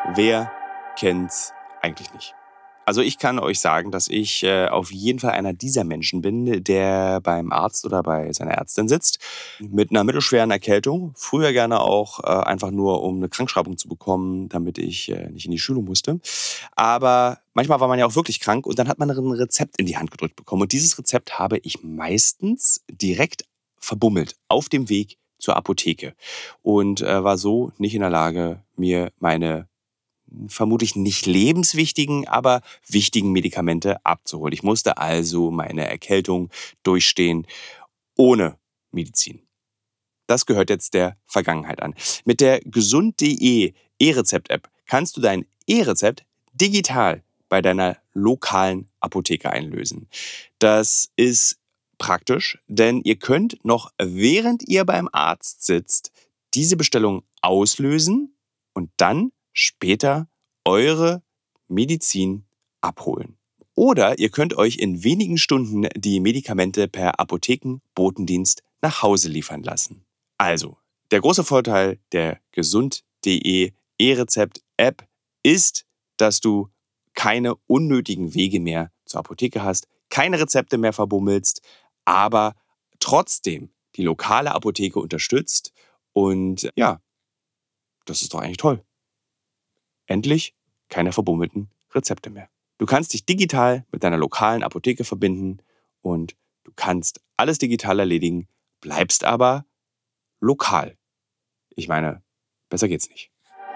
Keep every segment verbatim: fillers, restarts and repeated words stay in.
Wer kennt's eigentlich nicht? Also ich kann euch sagen, dass ich äh, auf jeden Fall einer dieser Menschen bin, der beim Arzt oder bei seiner Ärztin sitzt mit einer mittelschweren Erkältung. Früher gerne auch äh, einfach nur, um eine Krankschreibung zu bekommen, damit ich äh, nicht in die Schule musste. Aber manchmal war man ja auch wirklich krank und dann hat man ein Rezept in die Hand gedrückt bekommen. Und dieses Rezept habe ich meistens direkt verbummelt auf dem Weg zur Apotheke und äh, war so nicht in der Lage, mir meine vermutlich nicht lebenswichtigen, aber wichtigen Medikamente abzuholen. Ich musste also meine Erkältung durchstehen ohne Medizin. Das gehört jetzt der Vergangenheit an. Mit der gesund punkt de E-Rezept-App kannst du dein E-Rezept digital bei deiner lokalen Apotheke einlösen. Das ist praktisch, denn ihr könnt noch während ihr beim Arzt sitzt, diese Bestellung auslösen und dann später eure Medizin abholen. Oder ihr könnt euch in wenigen Stunden die Medikamente per Apothekenbotendienst nach Hause liefern lassen. Also, der große Vorteil der gesund punkt de E-Rezept-App ist, dass du keine unnötigen Wege mehr zur Apotheke hast, keine Rezepte mehr verbummelst, aber trotzdem die lokale Apotheke unterstützt. Und ja, das ist doch eigentlich toll. Endlich keine verbummelten Rezepte mehr. Du kannst dich digital mit deiner lokalen Apotheke verbinden und du kannst alles digital erledigen, bleibst aber lokal. Ich meine, besser geht's nicht.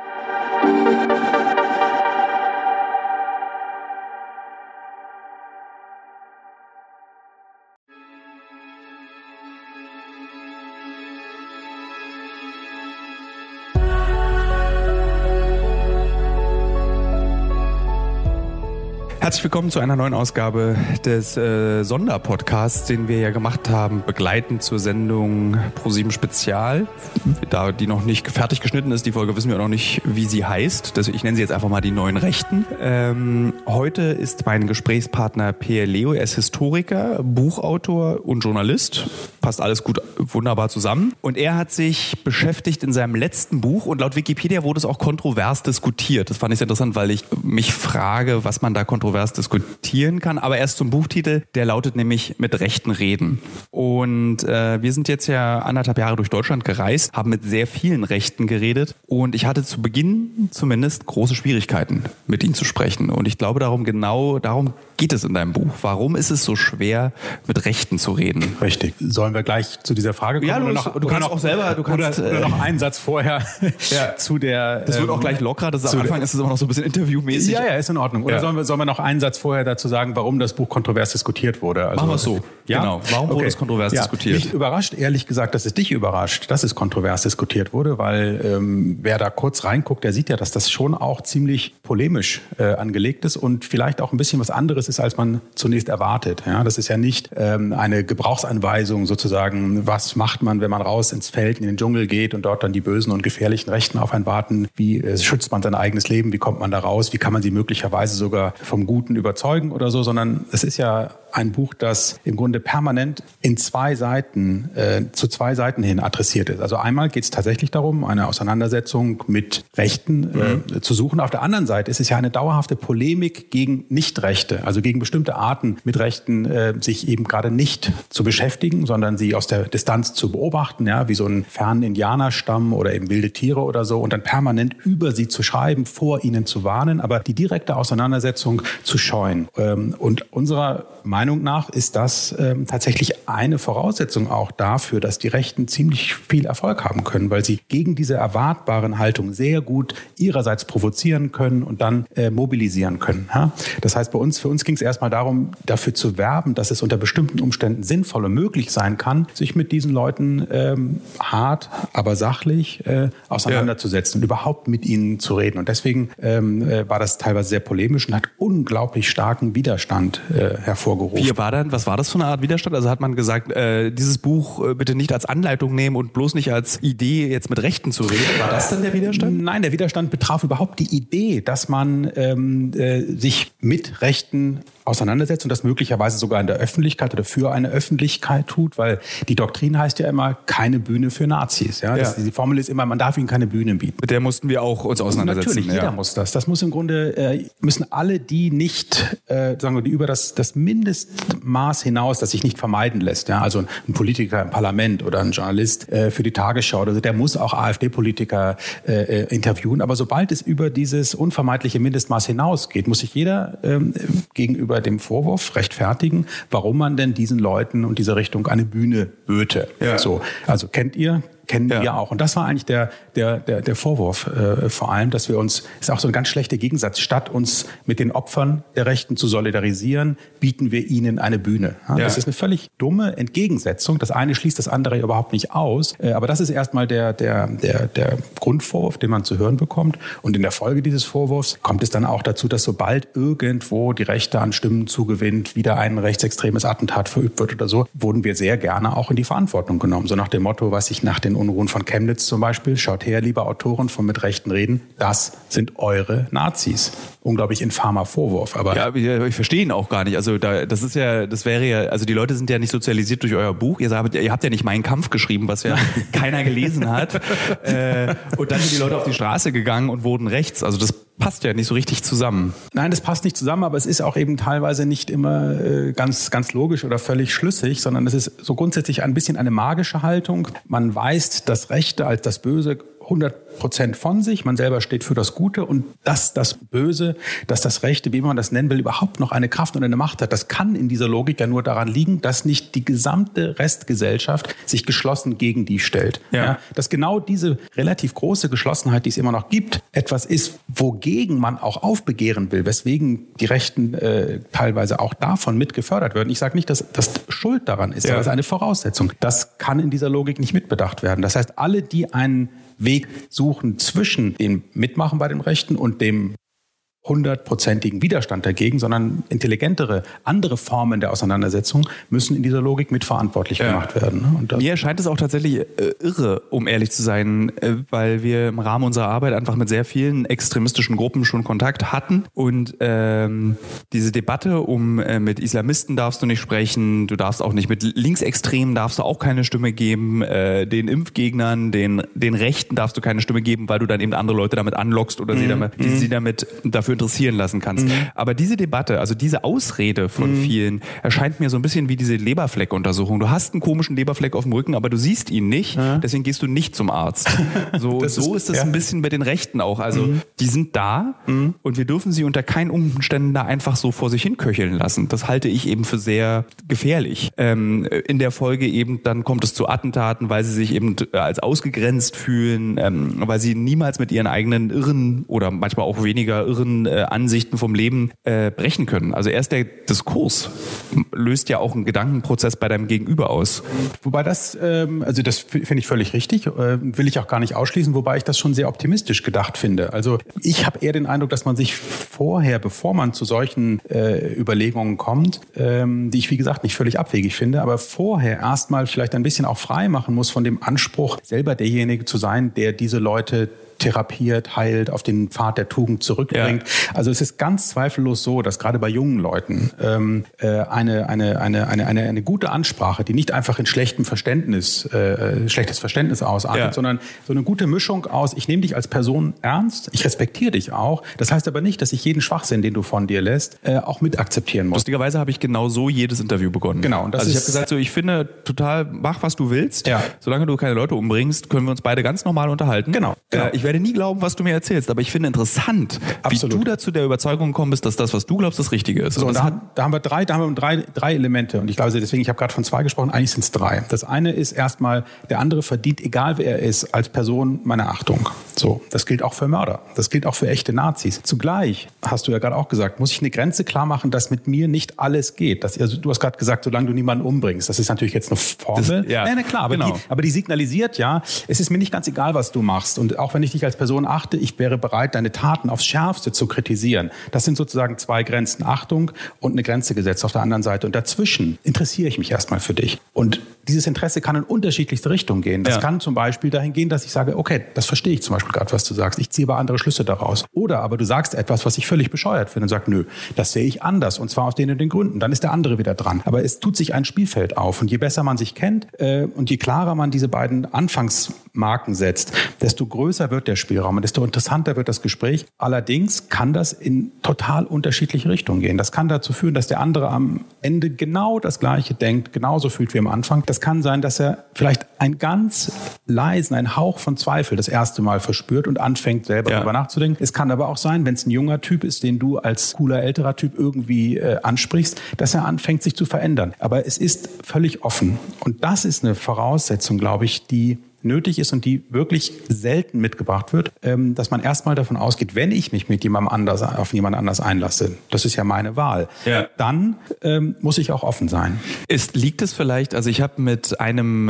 Herzlich willkommen zu einer neuen Ausgabe des äh, Sonderpodcasts, den wir ja gemacht haben, begleitend zur Sendung ProSieben Spezial. Da die noch nicht fertig geschnitten ist, die Folge wissen wir auch noch nicht, wie sie heißt. Das, ich nenne sie jetzt einfach mal die neuen Rechten. Ähm, heute ist mein Gesprächspartner Peer Leo. Er ist Historiker, Buchautor und Journalist. Passt alles gut, wunderbar zusammen. Und er hat sich beschäftigt in seinem letzten Buch und laut Wikipedia wurde es auch kontrovers diskutiert. Das fand ich sehr interessant, weil ich mich frage, was man da kontrovers diskutieren kann, aber erst zum Buchtitel, der lautet nämlich Mit Rechten reden. Und äh, wir sind jetzt ja anderthalb Jahre durch Deutschland gereist, haben mit sehr vielen Rechten geredet und ich hatte zu Beginn zumindest große Schwierigkeiten, mit ihnen zu sprechen. Und ich glaube, darum genau darum geht es in deinem Buch. Warum ist es so schwer, mit Rechten zu reden? Richtig. Sollen wir gleich zu dieser Frage kommen? Ja, du, oder noch, du kannst noch, auch selber, du kannst oder, oder noch einen Satz vorher ja. zu der. Das wird ähm, auch gleich locker. Das am Anfang ist es immer noch so ein bisschen interviewmäßig. Ja, ja, ist in Ordnung. Oder ja. sollen wir, sollen wir noch einen Satz vorher dazu sagen, warum das Buch kontrovers diskutiert wurde? Also, machen wir es so. Ja? Genau. Warum okay. wurde es kontrovers ja. diskutiert? Mich überrascht, ehrlich gesagt, dass es dich überrascht, dass es kontrovers diskutiert wurde, weil ähm, wer da kurz reinguckt, der sieht ja, dass das schon auch ziemlich polemisch äh, angelegt ist und vielleicht auch ein bisschen was anderes ist, als man zunächst erwartet. Ja, das ist ja nicht ähm, eine Gebrauchsanweisung sozusagen, was macht man, wenn man raus ins Feld, in den Dschungel geht und dort dann die bösen und gefährlichen Rechten auf einen warten. Wie äh, schützt man sein eigenes Leben? Wie kommt man da raus? Wie kann man sie möglicherweise sogar vom Guten überzeugen oder so? Sondern es ist ja ein Buch, das im Grunde permanent in zwei Seiten, äh, zu zwei Seiten hin adressiert ist. Also einmal geht es tatsächlich darum, eine Auseinandersetzung mit Rechten äh, mhm. zu suchen. Auf der anderen Seite ist es ja eine dauerhafte Polemik gegen Nichtrechte, also gegen bestimmte Arten mit Rechten, äh, sich eben gerade nicht zu beschäftigen, sondern sie aus der Distanz zu beobachten, ja, wie so einen fernen Indianerstamm oder eben wilde Tiere oder so und dann permanent über sie zu schreiben, vor ihnen zu warnen, aber die direkte Auseinandersetzung zu scheuen. Ähm, und unserer Meinung nach ist das ähm, tatsächlich eine Voraussetzung auch dafür, dass die Rechten ziemlich viel Erfolg haben können, weil sie gegen diese erwartbaren Haltungen sehr gut ihrerseits provozieren können und dann äh, mobilisieren können. Ja? Das heißt, bei uns, für uns ging es erstmal darum, dafür zu werben, dass es unter bestimmten Umständen sinnvoll und möglich sein kann, sich mit diesen Leuten ähm, hart, aber sachlich äh, auseinanderzusetzen ja. und überhaupt mit ihnen zu reden. Und deswegen ähm, äh, war das teilweise sehr polemisch und hat unglaublich starken Widerstand äh, hervorgerufen. aufgerufen. Wie war dann, was war das für eine Art Widerstand? Also hat man gesagt, äh, dieses Buch äh, bitte nicht als Anleitung nehmen und bloß nicht als Idee, jetzt mit Rechten zu reden. War das dann der Widerstand? Nein, der Widerstand betraf überhaupt die Idee, dass man ähm, äh, sich mit Rechten auseinandersetzt und das möglicherweise sogar in der Öffentlichkeit oder für eine Öffentlichkeit tut, weil die Doktrin heißt ja immer, keine Bühne für Nazis. Ja? Das, ja. Die Formel ist immer, man darf ihnen keine Bühne bieten. Mit der mussten wir auch uns auseinandersetzen. Natürlich, jeder ja. muss das. Das muss im Grunde, äh, müssen alle, die nicht, äh, sagen wir, die über das, das Mindestmaß hinaus, das sich nicht vermeiden lässt, ja? Also ein Politiker im Parlament oder ein Journalist äh, für die Tagesschau, oder so, der muss auch AfD-Politiker äh, interviewen. Aber sobald es über dieses unvermeidliche Mindestmaß hinausgeht, muss sich jeder äh, gegenüber dem Vorwurf rechtfertigen, warum man denn diesen Leuten und dieser Richtung eine Bühne böte. Ja. So, also kennt ihr, kennen ja. wir auch. Und das war eigentlich der, der, der, der Vorwurf äh, vor allem, dass wir uns, ist auch so ein ganz schlechter Gegensatz, statt uns mit den Opfern der Rechten zu solidarisieren, bieten wir ihnen eine Bühne. Ja, ja. Das ist eine völlig dumme Entgegensetzung. Das eine schließt das andere überhaupt nicht aus. Äh, aber das ist erstmal der, der, der, der Grundvorwurf, den man zu hören bekommt. Und in der Folge dieses Vorwurfs kommt es dann auch dazu, dass sobald irgendwo die Rechte an Stimmen zugewinnt, wieder ein rechtsextremes Attentat verübt wird oder so, wurden wir sehr gerne auch in die Verantwortung genommen. So nach dem Motto, was sich nach den Unruhen von Chemnitz zum Beispiel, schaut her, liebe Autoren von Mit Rechten reden, das sind eure Nazis. Unglaublich infamer Vorwurf. Aber ja, ich, ich verstehe ihn auch gar nicht. Also da, das ist ja, das wäre ja, also die Leute sind ja nicht sozialisiert durch euer Buch. Ihr habt, ihr habt ja nicht Mein Kampf geschrieben, was ja keiner gelesen hat. äh, und dann sind die Leute auf die Straße gegangen und wurden rechts. Also das passt ja nicht so richtig zusammen. Nein, das passt nicht zusammen, aber es ist auch eben teilweise nicht immer äh, ganz, ganz logisch oder völlig schlüssig, sondern es ist so grundsätzlich ein bisschen eine magische Haltung. Man weist das Rechte als das Böse hundert Prozent von sich, man selber steht für das Gute und dass das Böse, dass das Rechte, wie man das nennen will, überhaupt noch eine Kraft und eine Macht hat, das kann in dieser Logik ja nur daran liegen, dass nicht die gesamte Restgesellschaft sich geschlossen gegen die stellt. Ja. Ja, dass genau diese relativ große Geschlossenheit, die es immer noch gibt, etwas ist, wogegen man auch aufbegehren will, weswegen die Rechten äh, teilweise auch davon mit gefördert werden. Ich sage nicht, dass das Schuld daran ist, ja. aber es ist eine Voraussetzung. Das kann in dieser Logik nicht mitbedacht werden. Das heißt, alle, die einen Weg suchen zwischen dem Mitmachen bei den Rechten und dem hundertprozentigen Widerstand dagegen, sondern intelligentere, andere Formen der Auseinandersetzung müssen in dieser Logik mitverantwortlich ja. gemacht werden. Und das Mir erscheint es auch tatsächlich äh, irre, um ehrlich zu sein, äh, weil wir im Rahmen unserer Arbeit einfach mit sehr vielen extremistischen Gruppen schon Kontakt hatten und ähm, diese Debatte um äh, mit Islamisten darfst du nicht sprechen, du darfst auch nicht mit Linksextremen darfst du auch keine Stimme geben, äh, den Impfgegnern, den, den Rechten darfst du keine Stimme geben, weil du dann eben andere Leute damit anlockst oder mhm. sie damit, die, sie damit dafür interessieren lassen kannst. Mhm. Aber diese Debatte, also diese Ausrede von mhm. vielen, erscheint mir so ein bisschen wie diese Leberfleckuntersuchung. Du hast einen komischen Leberfleck auf dem Rücken, aber du siehst ihn nicht, ja. deswegen gehst du nicht zum Arzt. So, so ist es ja. ein bisschen bei den Rechten auch. Also mhm. die sind da mhm. und wir dürfen sie unter keinen Umständen da einfach so vor sich hin köcheln lassen. Das halte ich eben für sehr gefährlich. Ähm, in der Folge eben, dann kommt es zu Attentaten, weil sie sich eben als ausgegrenzt fühlen, ähm, weil sie niemals mit ihren eigenen irren oder manchmal auch weniger irren äh, Ansichten vom Leben äh, brechen können. Also erst der Diskurs löst ja auch einen Gedankenprozess bei deinem Gegenüber aus. Wobei das, ähm, also das finde ich völlig richtig, äh, will ich auch gar nicht ausschließen, wobei ich das schon sehr optimistisch gedacht finde. Also ich habe eher den Eindruck, dass man sich vorher, bevor man zu solchen äh, Überlegungen kommt, ähm, die ich wie gesagt nicht völlig abwegig finde, aber vorher erstmal vielleicht ein bisschen auch frei machen muss von dem Anspruch, selber derjenige zu sein, der diese Leute therapiert, heilt, auf den Pfad der Tugend zurückbringt. Ja. Also es ist ganz zweifellos so, dass gerade bei jungen Leuten ähm, äh, eine, eine, eine, eine, eine, eine gute Ansprache, die nicht einfach in schlechtem Verständnis, äh, schlechtes Verständnis ausartet, ja. sondern so eine gute Mischung aus, ich nehme dich als Person ernst, ich respektiere dich auch. Das heißt aber nicht, dass ich jeden Schwachsinn, den du von dir lässt, äh, auch mit akzeptieren muss. Lustigerweise habe ich genau so jedes Interview begonnen. Genau. Und das also ich ist, habe gesagt, so ich finde total, mach was du willst. Ja. Solange du keine Leute umbringst, können wir uns beide ganz normal unterhalten. Genau. genau. Äh, ich werde nie glauben, was du mir erzählst, aber ich finde interessant, Absolut. wie du dazu der Überzeugung gekommen bist, dass das, was du glaubst, das Richtige ist. So, und da, da haben wir drei, da haben wir drei, drei Elemente und ich glaube deswegen, ich habe gerade von zwei gesprochen, eigentlich sind es drei. Das eine ist erstmal, der andere verdient, egal wer er ist, als Person meine Achtung. So, das gilt auch für Mörder. Das gilt auch für echte Nazis. Zugleich, hast du ja gerade auch gesagt, muss ich eine Grenze klar machen, dass mit mir nicht alles geht. Das, also du hast gerade gesagt, solange du niemanden umbringst. Das ist natürlich jetzt eine Formel. Das, ja, nee, nee, klar, aber, genau. die, aber die signalisiert ja, es ist mir nicht ganz egal, was du machst. Und auch wenn ich dich als Person achte, ich wäre bereit, deine Taten aufs Schärfste zu kritisieren. Das sind sozusagen zwei Grenzen. Achtung und eine Grenze gesetzt auf der anderen Seite. Und dazwischen interessiere ich mich erstmal für dich. Und dieses Interesse kann in unterschiedlichste Richtungen gehen. Das ja. kann zum Beispiel dahin gehen, dass ich sage, okay, das verstehe ich zum Beispiel gerade, was du sagst. Ich ziehe aber andere Schlüsse daraus. Oder aber du sagst etwas, was ich völlig bescheuert finde und sagst, nö, das sehe ich anders und zwar aus den und den Gründen. Dann ist der andere wieder dran. Aber es tut sich ein Spielfeld auf und je besser man sich kennt äh, und je klarer man diese beiden Anfangsmarken setzt, desto größer wird der Spielraum und desto interessanter wird das Gespräch. Allerdings kann das in total unterschiedliche Richtungen gehen. Das kann dazu führen, dass der andere am Ende genau das Gleiche denkt, genauso fühlt wie am Anfang. Das kann sein, dass er vielleicht einen ganz leisen, einen Hauch von Zweifel das erste Mal verspürt und anfängt, selber ja. darüber nachzudenken. Es kann aber auch sein, wenn es ein junger Typ ist, den du als cooler, älterer Typ irgendwie äh, ansprichst, dass er anfängt, sich zu verändern. Aber es ist völlig offen. Und das ist eine Voraussetzung, glaube ich, die nötig ist und die wirklich selten mitgebracht wird, ähm, dass man erstmal davon ausgeht, wenn ich mich mit jemandem anders auf jemand anders einlasse, das ist ja meine Wahl, ja. dann ähm, muss ich auch offen sein. Ist, liegt es vielleicht, also ich habe mit einem,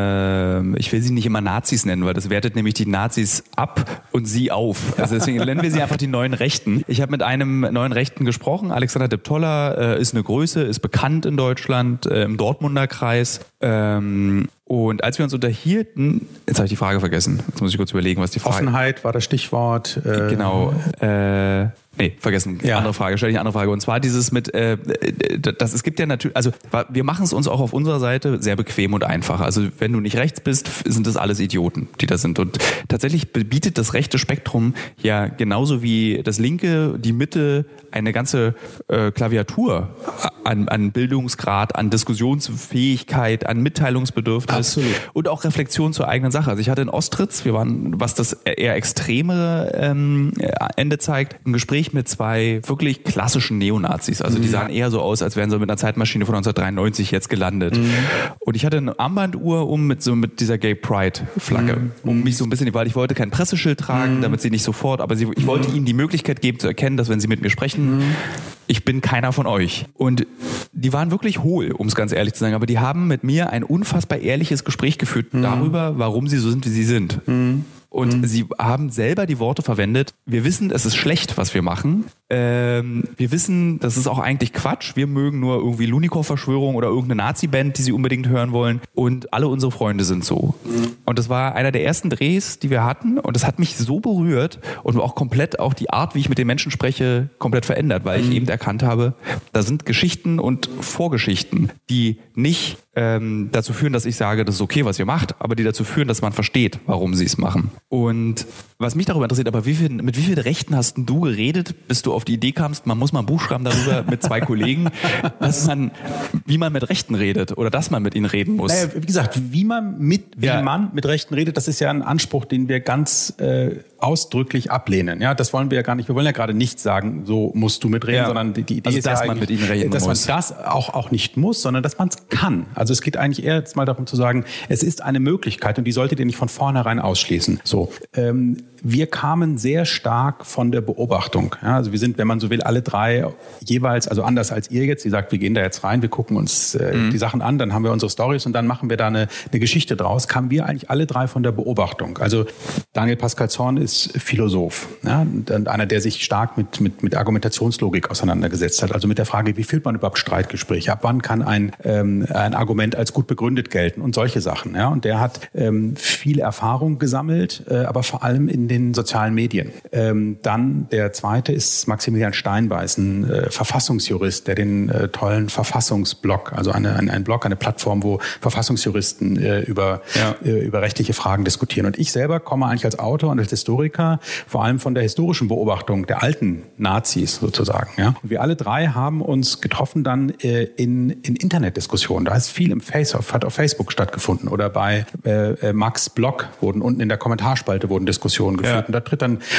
äh, ich will sie nicht immer Nazis nennen, weil das wertet nämlich die Nazis ab und sie auf. Also deswegen nennen wir sie einfach die neuen Rechten. Ich habe mit einem neuen Rechten gesprochen, Alexander Deptolla äh, ist eine Größe, ist bekannt in Deutschland, äh, im Dortmunder Kreis. Ähm, Und als wir uns unterhielten, jetzt habe ich die Frage vergessen. Jetzt muss ich kurz überlegen, was die Frage... Offenheit war das Stichwort. Äh, genau. Äh, nee, vergessen. Ja. Andere Frage. Stell dich eine andere Frage. Und zwar dieses mit, äh, das, es gibt ja natürlich, also wir machen es uns auch auf unserer Seite sehr bequem und einfach. Also wenn du nicht rechts bist, sind das alles Idioten, die da sind. Und tatsächlich bietet das rechte Spektrum ja genauso wie das linke, die Mitte, eine ganze äh, Klaviatur an, an Bildungsgrad, an Diskussionsfähigkeit, an Mitteilungsbedürfnis. Absolut. Und auch Reflexion zur eigenen Sache. Also ich hatte in Ostritz, wir waren, was das eher extremere ähm, Ende zeigt, ein Gespräch mit zwei wirklich klassischen Neonazis. Also die sahen eher so aus, als wären sie mit einer Zeitmaschine von neunzehnhundertdreiundneunzig jetzt gelandet. Mhm. Und ich hatte eine Armbanduhr um mit so mit dieser Gay Pride Flagge, mhm. um mich so ein bisschen, weil ich wollte kein Presseschild tragen, mhm. damit sie nicht sofort, aber sie, ich wollte ihnen die Möglichkeit geben zu erkennen, dass wenn sie mit mir sprechen, mhm. ich bin keiner von euch. Und die waren wirklich hohl, um es ganz ehrlich zu sagen, aber die haben mit mir ein unfassbar ehrliches Gespräch geführt mhm. darüber, warum sie so sind, wie sie sind. Mhm. Und mhm. sie haben selber die Worte verwendet, wir wissen, es ist schlecht, was wir machen. Ähm, wir wissen, das ist auch eigentlich Quatsch. Wir mögen nur irgendwie Lunikov-Verschwörung oder irgendeine Nazi-Band, die sie unbedingt hören wollen. Und alle unsere Freunde sind so. Mhm. Und das war einer der ersten Drehs, die wir hatten. Und das hat mich so berührt und auch komplett auch die Art, wie ich mit den Menschen spreche, komplett verändert. Weil mhm. ich eben erkannt habe, da sind Geschichten und Vorgeschichten, die nicht ähm, dazu führen, dass ich sage, das ist okay, was ihr macht, aber die dazu führen, dass man versteht, warum sie es machen. Und was mich darüber interessiert, aber wie viel, mit wie vielen Rechten hast du geredet, bis du auf die Idee kamst, man muss mal ein Buch schreiben darüber mit zwei Kollegen, dass man, wie man mit Rechten redet oder dass man mit ihnen reden muss? Naja, wie gesagt, wie man mit, wie ja. man mit Rechten redet, das ist ja ein Anspruch, den wir ganz äh, ausdrücklich ablehnen. Ja, das wollen wir ja gar nicht. Wir wollen ja gerade nicht sagen, so musst du mitreden, ja. sondern die, die Idee also, ist dass ja man mit ihnen reden dass muss. man das auch, auch nicht muss, sondern dass man es kann. Also es geht eigentlich eher jetzt mal darum zu sagen, es ist eine Möglichkeit und die solltet ihr nicht von vornherein ausschließen. So, ähm, wir kamen sehr stark von der Beobachtung. Ja, also wir sind, wenn man so will, alle drei jeweils, also anders als ihr jetzt, die sagt, wir gehen da jetzt rein, wir gucken uns äh, mhm. die Sachen an, dann haben wir unsere Storys und dann machen wir da eine, eine Geschichte draus, kamen wir eigentlich alle drei von der Beobachtung. Also Daniel Pascal Zorn ist Philosoph, ja, und einer, der sich stark mit, mit, mit Argumentationslogik auseinandergesetzt hat, also mit der Frage, wie führt man überhaupt Streitgespräche, ab wann kann ein, ähm, ein Argument als gut begründet gelten und solche Sachen. Ja, und der hat ähm, viel Erfahrung gesammelt, äh, aber vor allem in den sozialen Medien. Ähm, dann der zweite ist Maximilian Steinbeiß, ein äh, Verfassungsjurist, der den äh, tollen Verfassungsblog, also eine, ein, ein Blog, eine Plattform, wo Verfassungsjuristen äh, über, ja. äh, über rechtliche Fragen diskutieren. Und ich selber komme eigentlich als Autor und als Historiker vor allem von der historischen Beobachtung der alten Nazis sozusagen. Ja? Und wir alle drei haben uns getroffen dann äh, in, in Internetdiskussionen. Da ist viel im Face-Off, hat auf Facebook stattgefunden oder bei äh, Max Blog wurden unten in der Kommentarspalte wurden Diskussionen geführt. Ja. Und da tritt dann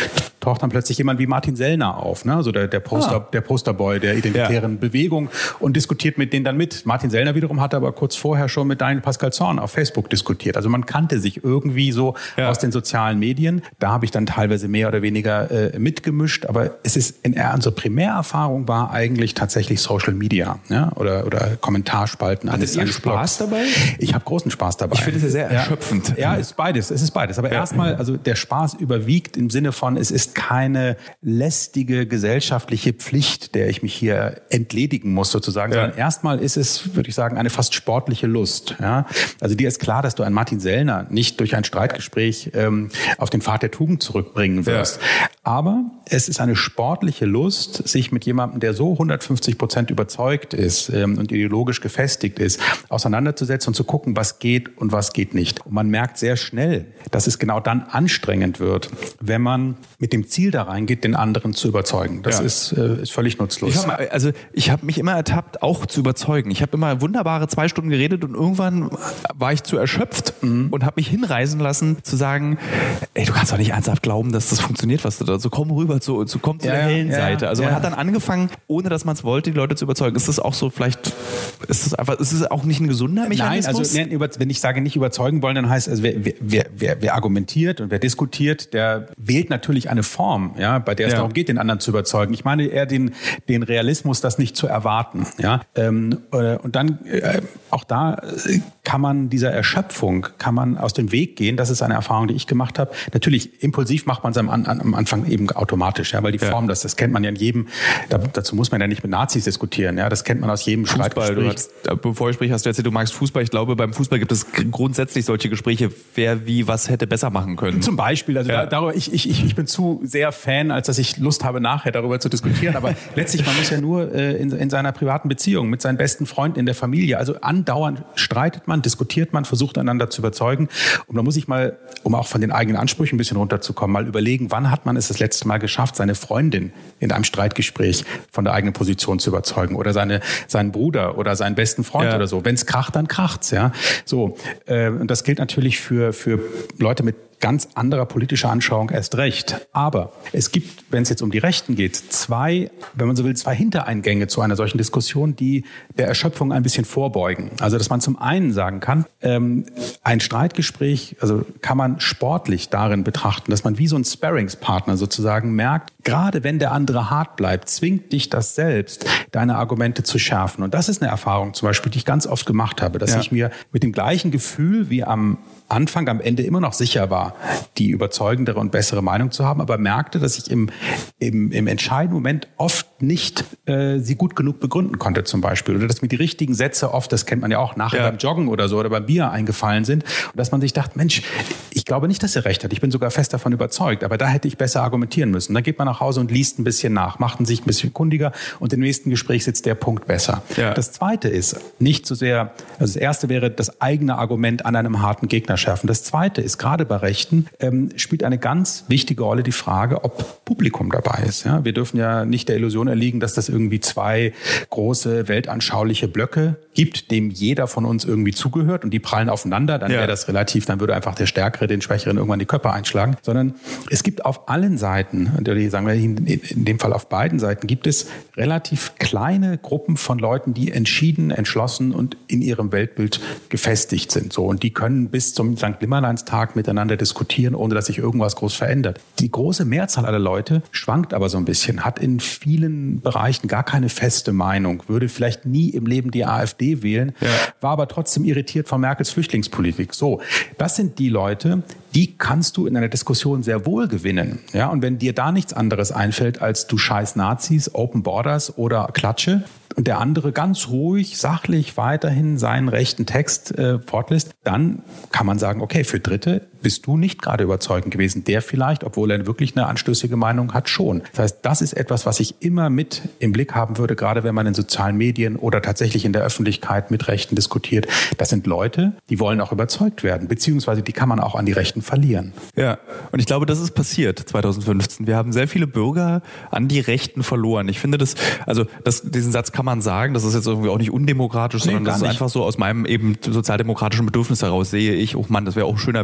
taucht dann plötzlich jemand wie Martin Sellner auf, ne? Also der, der, Poster, ah. der Posterboy der identitären ja. Bewegung und diskutiert mit denen dann mit. Martin Sellner wiederum hatte aber kurz vorher schon mit Daniel Pascal Zorn auf Facebook diskutiert. Also man kannte sich irgendwie so ja. aus den sozialen Medien. Da habe ich dann teilweise mehr oder weniger äh, mitgemischt, aber es ist in unsere Primärerfahrung war eigentlich tatsächlich Social Media, ja? oder, oder Kommentarspalten. Hattet ihr Spaß dabei? Ich habe großen Spaß dabei. Ich finde es ja sehr erschöpfend. Ja, ist beides. Es ist beides. Aber ja. erstmal, also der Spaß überwiegt im Sinne von, es ist keine lästige gesellschaftliche Pflicht, der ich mich hier entledigen muss sozusagen, ja. sondern erstmal ist es, würde ich sagen, eine fast sportliche Lust. Ja? Also dir ist klar, dass du einen Martin Sellner nicht durch ein Streitgespräch ähm, auf den Pfad der Tugend zurückbringen wirst. Ja. Aber es ist eine sportliche Lust, sich mit jemandem, der so hundertfünfzig Prozent überzeugt ist ähm, und ideologisch gefestigt ist, auseinanderzusetzen und zu gucken, was geht und was geht nicht. Und man merkt sehr schnell, dass es genau dann anstrengend wird, wenn man mit dem Ziel da reingeht, den anderen zu überzeugen. Das ja. ist, äh, ist völlig nutzlos. Ich hab, also ich habe mich immer ertappt, auch zu überzeugen. Ich habe immer wunderbare zwei Stunden geredet und irgendwann war ich zu erschöpft mhm. und habe mich hinreißen lassen, zu sagen, ey, du kannst doch nicht ernsthaft glauben, dass das funktioniert, was du da so komm rüber zu, zu komm zu ja, der hellen ja, Seite. Also ja. man hat dann angefangen, ohne dass man es wollte, die Leute zu überzeugen. Ist das auch so vielleicht, ist das einfach, ist es auch nicht ein gesunder Mechanismus? Nein, also wenn ich sage nicht überzeugen wollen, dann heißt also wer, wer, wer, wer argumentiert und wer diskutiert, der wählt natürlich eine Form, ja, bei der es ja. darum geht, den anderen zu überzeugen. Ich meine eher den, den Realismus, das nicht zu erwarten. Ja? Ähm, und dann äh, auch da äh, kann man dieser Erschöpfung, kann man aus dem Weg gehen. Das ist eine Erfahrung, die ich gemacht habe. Natürlich, impulsiv macht man es am, an, am Anfang eben automatisch, ja, weil die ja. Form, das, das kennt man ja in jedem, da, dazu muss man ja nicht mit Nazis diskutieren, ja, das kennt man aus jedem Fußball. Du hast, bevor ich spreche, hast du erzählt, du magst Fußball. Ich glaube, beim Fußball gibt es grundsätzlich solche Gespräche, wer wie was hätte besser machen können. Zum Beispiel, also ja. darüber, ich, ich, ich bin zu sehr Fan, als dass ich Lust habe, nachher darüber zu diskutieren, aber letztlich, man muss ja nur äh, in, in seiner privaten Beziehung mit seinen besten Freunden in der Familie, also andauernd streitet man, diskutiert man, versucht einander zu überzeugen und da muss ich mal, um auch von den eigenen Ansprüchen ein bisschen runterzukommen, mal überlegen, wann hat man es das letzte Mal geschafft, seine Freundin in einem Streitgespräch von der eigenen Position zu überzeugen oder seine, seinen Bruder oder seinen besten Freund ja. oder so. Wenn es kracht, dann kracht's, ja. So, äh, und das gilt natürlich für, für Leute mit ganz anderer politischer Anschauung erst recht. Aber es gibt, wenn es jetzt um die Rechten geht, zwei, wenn man so will, zwei Hintereingänge zu einer solchen Diskussion, die der Erschöpfung ein bisschen vorbeugen. Also, dass man zum einen sagen kann, ähm, ein Streitgespräch, also kann man sportlich darin betrachten, dass man wie so ein Sparringspartner sozusagen merkt, gerade wenn der andere hart bleibt, zwingt dich das selbst, deine Argumente zu schärfen. Und das ist eine Erfahrung zum Beispiel, die ich ganz oft gemacht habe, dass ja. ich mir mit dem gleichen Gefühl wie am Anfang, am Ende immer noch sicher war, die überzeugendere und bessere Meinung zu haben, aber merkte, dass ich im, im, im entscheidenden Moment oft nicht äh, sie gut genug begründen konnte zum Beispiel. Oder dass mir die richtigen Sätze oft, das kennt man ja auch, nachher ja. beim Joggen oder so oder beim Bier eingefallen sind. Und dass man sich dachte, Mensch, ich glaube nicht, dass er recht hat. Ich bin sogar fest davon überzeugt, aber da hätte ich besser argumentieren müssen. Dann geht man nach Hause und liest ein bisschen nach, macht sich ein bisschen kundiger und im nächsten Gespräch sitzt der Punkt besser. Ja. Das Zweite ist, nicht so sehr, also das Erste wäre, das eigene Argument an einem harten Gegner schärfen. Das Zweite ist, gerade bei Rechten, ähm, spielt eine ganz wichtige Rolle die Frage, ob Publikum dabei ist. Ja? Wir dürfen ja nicht der Illusion erliegen, dass das irgendwie zwei große weltanschauliche Blöcke gibt, dem jeder von uns irgendwie zugehört und die prallen aufeinander, dann ja. wäre das relativ, dann würde einfach der Stärkere den Schwächeren irgendwann die Köpfe einschlagen, sondern es gibt auf allen Seiten, sagen wir in dem Fall auf beiden Seiten, gibt es relativ kleine Gruppen von Leuten, die entschieden, entschlossen und in ihrem Weltbild gefestigt sind. So, und die können bis zum Sankt Nimmerleinstag miteinander diskutieren, ohne dass sich irgendwas groß verändert. Die große Mehrzahl aller Leute schwankt aber so ein bisschen, hat in vielen Bereichen gar keine feste Meinung, würde vielleicht nie im Leben die AfD wählen, ja. war aber trotzdem irritiert von Merkels Flüchtlingspolitik. So, das sind die Leute, die kannst du in einer Diskussion sehr wohl gewinnen. Ja, und wenn dir da nichts anderes einfällt als du scheiß Nazis, Open Borders oder Klatsche, und der andere ganz ruhig, sachlich weiterhin seinen rechten Text äh, fortlässt, dann kann man sagen, okay, für Dritte bist du nicht gerade überzeugend gewesen. Der vielleicht, obwohl er wirklich eine anstößige Meinung hat, schon. Das heißt, das ist etwas, was ich immer mit im Blick haben würde, gerade wenn man in sozialen Medien oder tatsächlich in der Öffentlichkeit mit Rechten diskutiert. Das sind Leute, die wollen auch überzeugt werden, beziehungsweise die kann man auch an die Rechten verlieren. Ja, und ich glaube, das ist passiert zwanzig fünfzehn. Wir haben sehr viele Bürger an die Rechten verloren. Ich finde das, also das, diesen Satz kann man sagen, das ist jetzt irgendwie auch nicht undemokratisch, nee, sondern das ist nicht. Einfach so aus meinem eben sozialdemokratischen Bedürfnis heraus sehe ich, oh Mann, das wäre auch ein schöner Wähler für die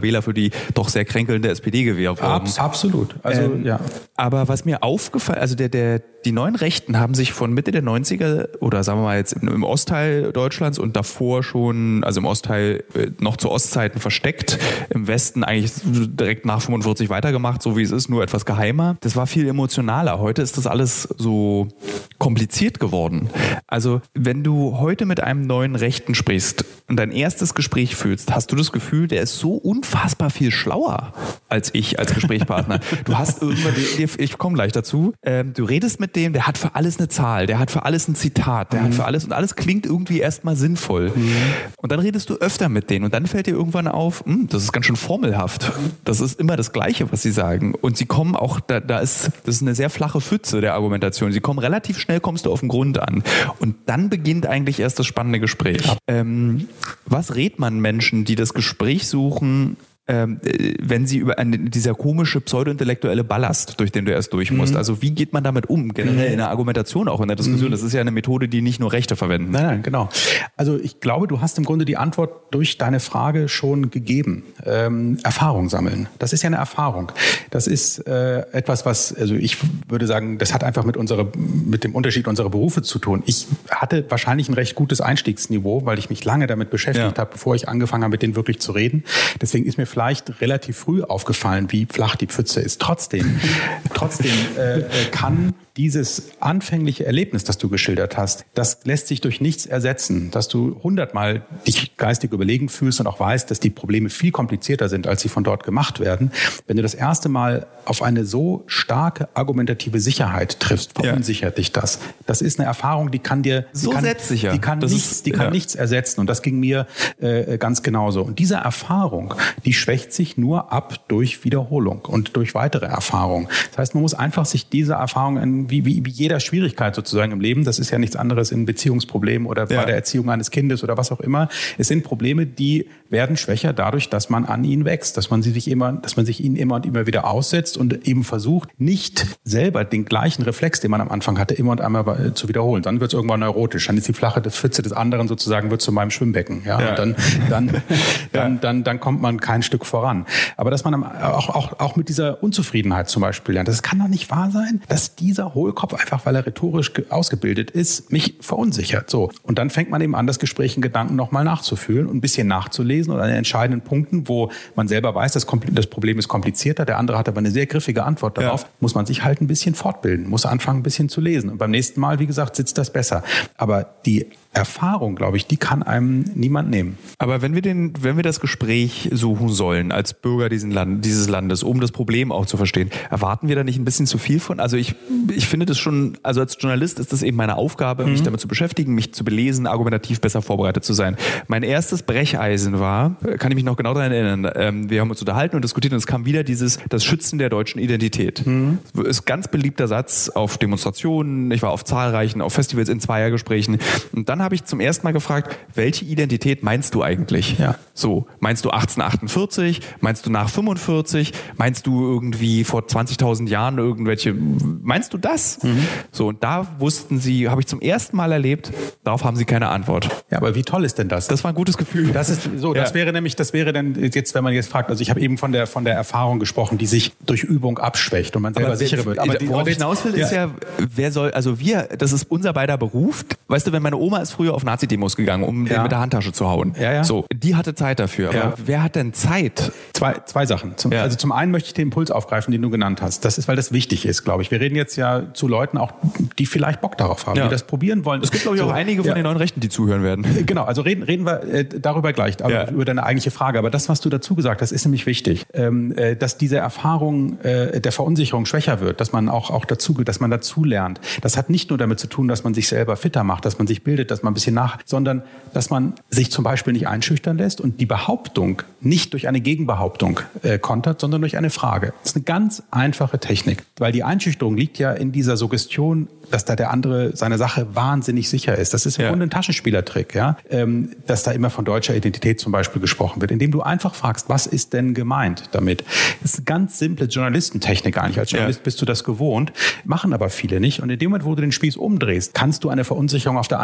die doch sehr kränkelnde S P D gewählt worden. Abs- absolut. Also, ähm, ja. Aber was mir aufgefallen, also der, der, die neuen Rechten haben sich von Mitte der neunziger oder sagen wir mal jetzt im, im Ostteil Deutschlands und davor schon, also im Ostteil äh, noch zu Ostzeiten versteckt, im Westen eigentlich direkt nach fünfundvierzig weitergemacht, so wie es ist, nur etwas geheimer. Das war viel emotionaler. Heute ist das alles so kompliziert geworden. Also wenn du heute mit einem neuen Rechten sprichst und dein erstes Gespräch fühlst, hast du das Gefühl, der ist so unfassbar viel schlauer als ich als Gesprächspartner. Du hast irgendwann, ich komme gleich dazu, ähm, du redest mit dem, der hat für alles eine Zahl, der hat für alles ein Zitat, der mhm. hat für alles und alles klingt irgendwie erstmal sinnvoll. Mhm. Und dann redest du öfter mit denen und dann fällt dir irgendwann auf, mh, das ist ganz schön formelhaft. Das ist immer das Gleiche, was sie sagen. Und sie kommen auch, da, da ist, das ist eine sehr flache Pfütze der Argumentation. Sie kommen relativ schnell, kommst du auf den Grund an. Und dann beginnt eigentlich erst das spannende Gespräch. Ähm, was rät man Menschen, die das Gespräch suchen, ähm, wenn sie über eine, dieser komische pseudo-intellektuelle Ballast, durch den du erst durch musst? Mhm. Also wie geht man damit um? Generell mhm. in der Argumentation, auch in der Diskussion. Mhm. Das ist ja eine Methode, die nicht nur Rechte verwenden. Nein, nein, genau. Also ich glaube, du hast im Grunde die Antwort durch deine Frage schon gegeben. Ähm, Erfahrung sammeln. Das ist ja eine Erfahrung. Das ist äh, etwas, was, also ich würde sagen, das hat einfach mit unserer, mit dem Unterschied unserer Berufe zu tun. Ich hatte wahrscheinlich ein recht gutes Einstiegsniveau, weil ich mich lange damit beschäftigt ja. habe, bevor ich angefangen habe, mit denen wirklich zu reden. Deswegen ist mir vielleicht relativ früh aufgefallen, wie flach die Pfütze ist. Trotzdem, trotzdem äh, kann dieses anfängliche Erlebnis, das du geschildert hast, das lässt sich durch nichts ersetzen. Dass du hundertmal dich geistig überlegen fühlst und auch weißt, dass die Probleme viel komplizierter sind, als sie von dort gemacht werden. Wenn du das erste Mal auf eine so starke argumentative Sicherheit triffst, verunsichert ja. dich das. Das ist eine Erfahrung, die kann dir so die kann, selbstsicher. Die kann, das nichts, ist, die kann ja. nichts ersetzen. Und das ging mir äh, ganz genauso. Und diese Erfahrung, die schwächt sich nur ab durch Wiederholung und durch weitere Erfahrungen. Das heißt, man muss einfach sich diese Erfahrung, wie, wie, wie jeder Schwierigkeit sozusagen im Leben, das ist ja nichts anderes in Beziehungsproblemen oder ja. bei der Erziehung eines Kindes oder was auch immer. Es sind Probleme, die werden schwächer dadurch, dass man an ihnen wächst, dass man sie sich immer, dass man sich ihnen immer und immer wieder aussetzt und eben versucht, nicht selber den gleichen Reflex, den man am Anfang hatte, immer und einmal zu wiederholen. Dann wird es irgendwann neurotisch. Dann ist die flache Pfütze des anderen sozusagen wird zu meinem Schwimmbecken. Ja, ja. Und dann, dann, dann, dann, dann kommt man kein Stück voran. Aber dass man auch, auch, auch mit dieser Unzufriedenheit zum Beispiel lernt, das kann doch nicht wahr sein, dass dieser Hohlkopf einfach, weil er rhetorisch ausgebildet ist, mich verunsichert. So. Und dann fängt man eben an, das Gespräch in Gedanken nochmal nachzufühlen und ein bisschen nachzulesen und an entscheidenden Punkten, wo man selber weiß, das, das Problem ist komplizierter, der andere hat aber eine sehr griffige Antwort darauf, ja. muss man sich halt ein bisschen fortbilden, muss anfangen, ein bisschen zu lesen. Und beim nächsten Mal, wie gesagt, sitzt das besser. Aber die Erfahrung, glaube ich, die kann einem niemand nehmen. Aber wenn wir den, wenn wir das Gespräch suchen sollen als Bürger diesen Land, dieses Landes, um das Problem auch zu verstehen, erwarten wir da nicht ein bisschen zu viel von? Also ich, ich finde das schon, also als Journalist ist das eben meine Aufgabe, mhm. mich damit zu beschäftigen, mich zu belesen, argumentativ besser vorbereitet zu sein. Mein erstes Brecheisen war, kann ich mich noch genau daran erinnern, ähm, wir haben uns unterhalten und diskutiert und es kam wieder dieses, das Schützen der deutschen Identität. Mhm. Das ist ein ganz beliebter Satz auf Demonstrationen, ich war auf zahlreichen, auf Festivals in Zweiergesprächen und dann habe ich zum ersten Mal gefragt, welche Identität meinst du eigentlich? Ja. So, meinst du achtzehnhundertachtundvierzig? Meinst du nach fünfundvierzig? Meinst du irgendwie vor zwanzigtausend Jahren irgendwelche, meinst du das? Mhm. So, und da wussten sie, habe ich zum ersten Mal erlebt, darauf haben sie keine Antwort. Ja, aber wie toll ist denn das? Das war ein gutes Gefühl. Das ist so, das ja. wäre nämlich, das wäre dann jetzt, wenn man jetzt fragt, also ich habe eben von der, von der Erfahrung gesprochen, die sich durch Übung abschwächt und man selber sicherer wird. Aber die, worauf ich hinaus will, ist ja. ja, wer soll, also wir, das ist unser beider Beruf. Weißt du, wenn meine Oma ist früher auf Nazi-Demos gegangen, um ja. den mit der Handtasche zu hauen. Ja, ja. So, die hatte Zeit dafür. Aber ja. wer hat denn Zeit? Zwei, zwei Sachen. Zum, ja. Also zum einen möchte ich den Impuls aufgreifen, den du genannt hast. Das ist, weil das wichtig ist, glaube ich. Wir reden jetzt ja zu Leuten auch, die vielleicht Bock darauf haben, ja. die das probieren wollen. Es gibt, glaube ich, so, auch einige von ja. den neuen Rechten, die zuhören werden. Genau, also reden, reden wir äh, darüber gleich, aber ja. über deine eigentliche Frage. Aber das, was du dazu gesagt hast, ist nämlich wichtig. Ähm, äh, dass diese Erfahrung äh, der Verunsicherung schwächer wird, dass man auch, auch dazu, dass man dazu lernt. Das hat nicht nur damit zu tun, dass man sich selber fitter macht, dass man sich bildet, dass man ein bisschen nach, sondern dass man sich zum Beispiel nicht einschüchtern lässt und die Behauptung nicht durch eine Gegenbehauptung äh, kontert, sondern durch eine Frage. Das ist eine ganz einfache Technik, weil die Einschüchterung liegt ja in dieser Suggestion, dass da der andere seine Sache wahnsinnig sicher ist. Das ist im ja. Grunde ein Taschenspielertrick, ja, ähm, dass da immer von deutscher Identität zum Beispiel gesprochen wird, indem du einfach fragst, was ist denn gemeint damit? Das ist eine ganz simple Journalistentechnik eigentlich. Als Journalist ja. bist du das gewohnt, machen aber viele nicht. Und in dem Moment, wo du den Spieß umdrehst, kannst du eine Verunsicherung auf der anderen Seite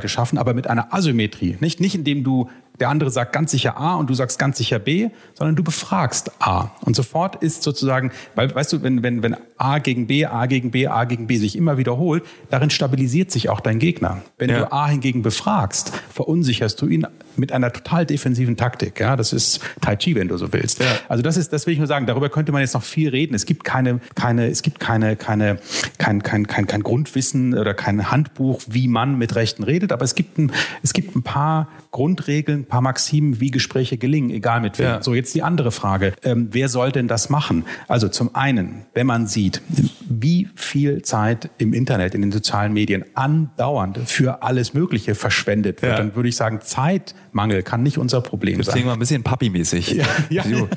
Seite schaffen, aber mit einer Asymmetrie. Nicht, nicht indem du, der andere sagt ganz sicher A und du sagst ganz sicher B, sondern du befragst A. Und sofort ist sozusagen, weil, weißt du, wenn, wenn, wenn A gegen B, A gegen B, A gegen B sich immer wiederholt, darin stabilisiert sich auch dein Gegner. Wenn ja. du A hingegen befragst, verunsicherst du ihn mit einer total defensiven Taktik. Ja, das ist Tai Chi, wenn du so willst. Ja. Also das ist, das will ich nur sagen. Darüber könnte man jetzt noch viel reden. Es gibt keine, keine, es gibt keine, keine, kein, kein, kein, kein Grundwissen oder kein Handbuch, wie man mit Rechten redet. Aber es gibt ein, es gibt ein paar Grundregeln, ein paar Maximen, wie Gespräche gelingen, egal mit wem. Ja. So, jetzt die andere Frage. Ähm, wer soll denn das machen? Also zum einen, wenn man sieht, wie viel Zeit im Internet, in den sozialen Medien andauernd für alles Mögliche verschwendet wird, ja. dann würde ich sagen, Zeitmangel kann nicht unser Problem das sein. Das klingt mal ein bisschen Papi-mäßig. Ja, ja. Du,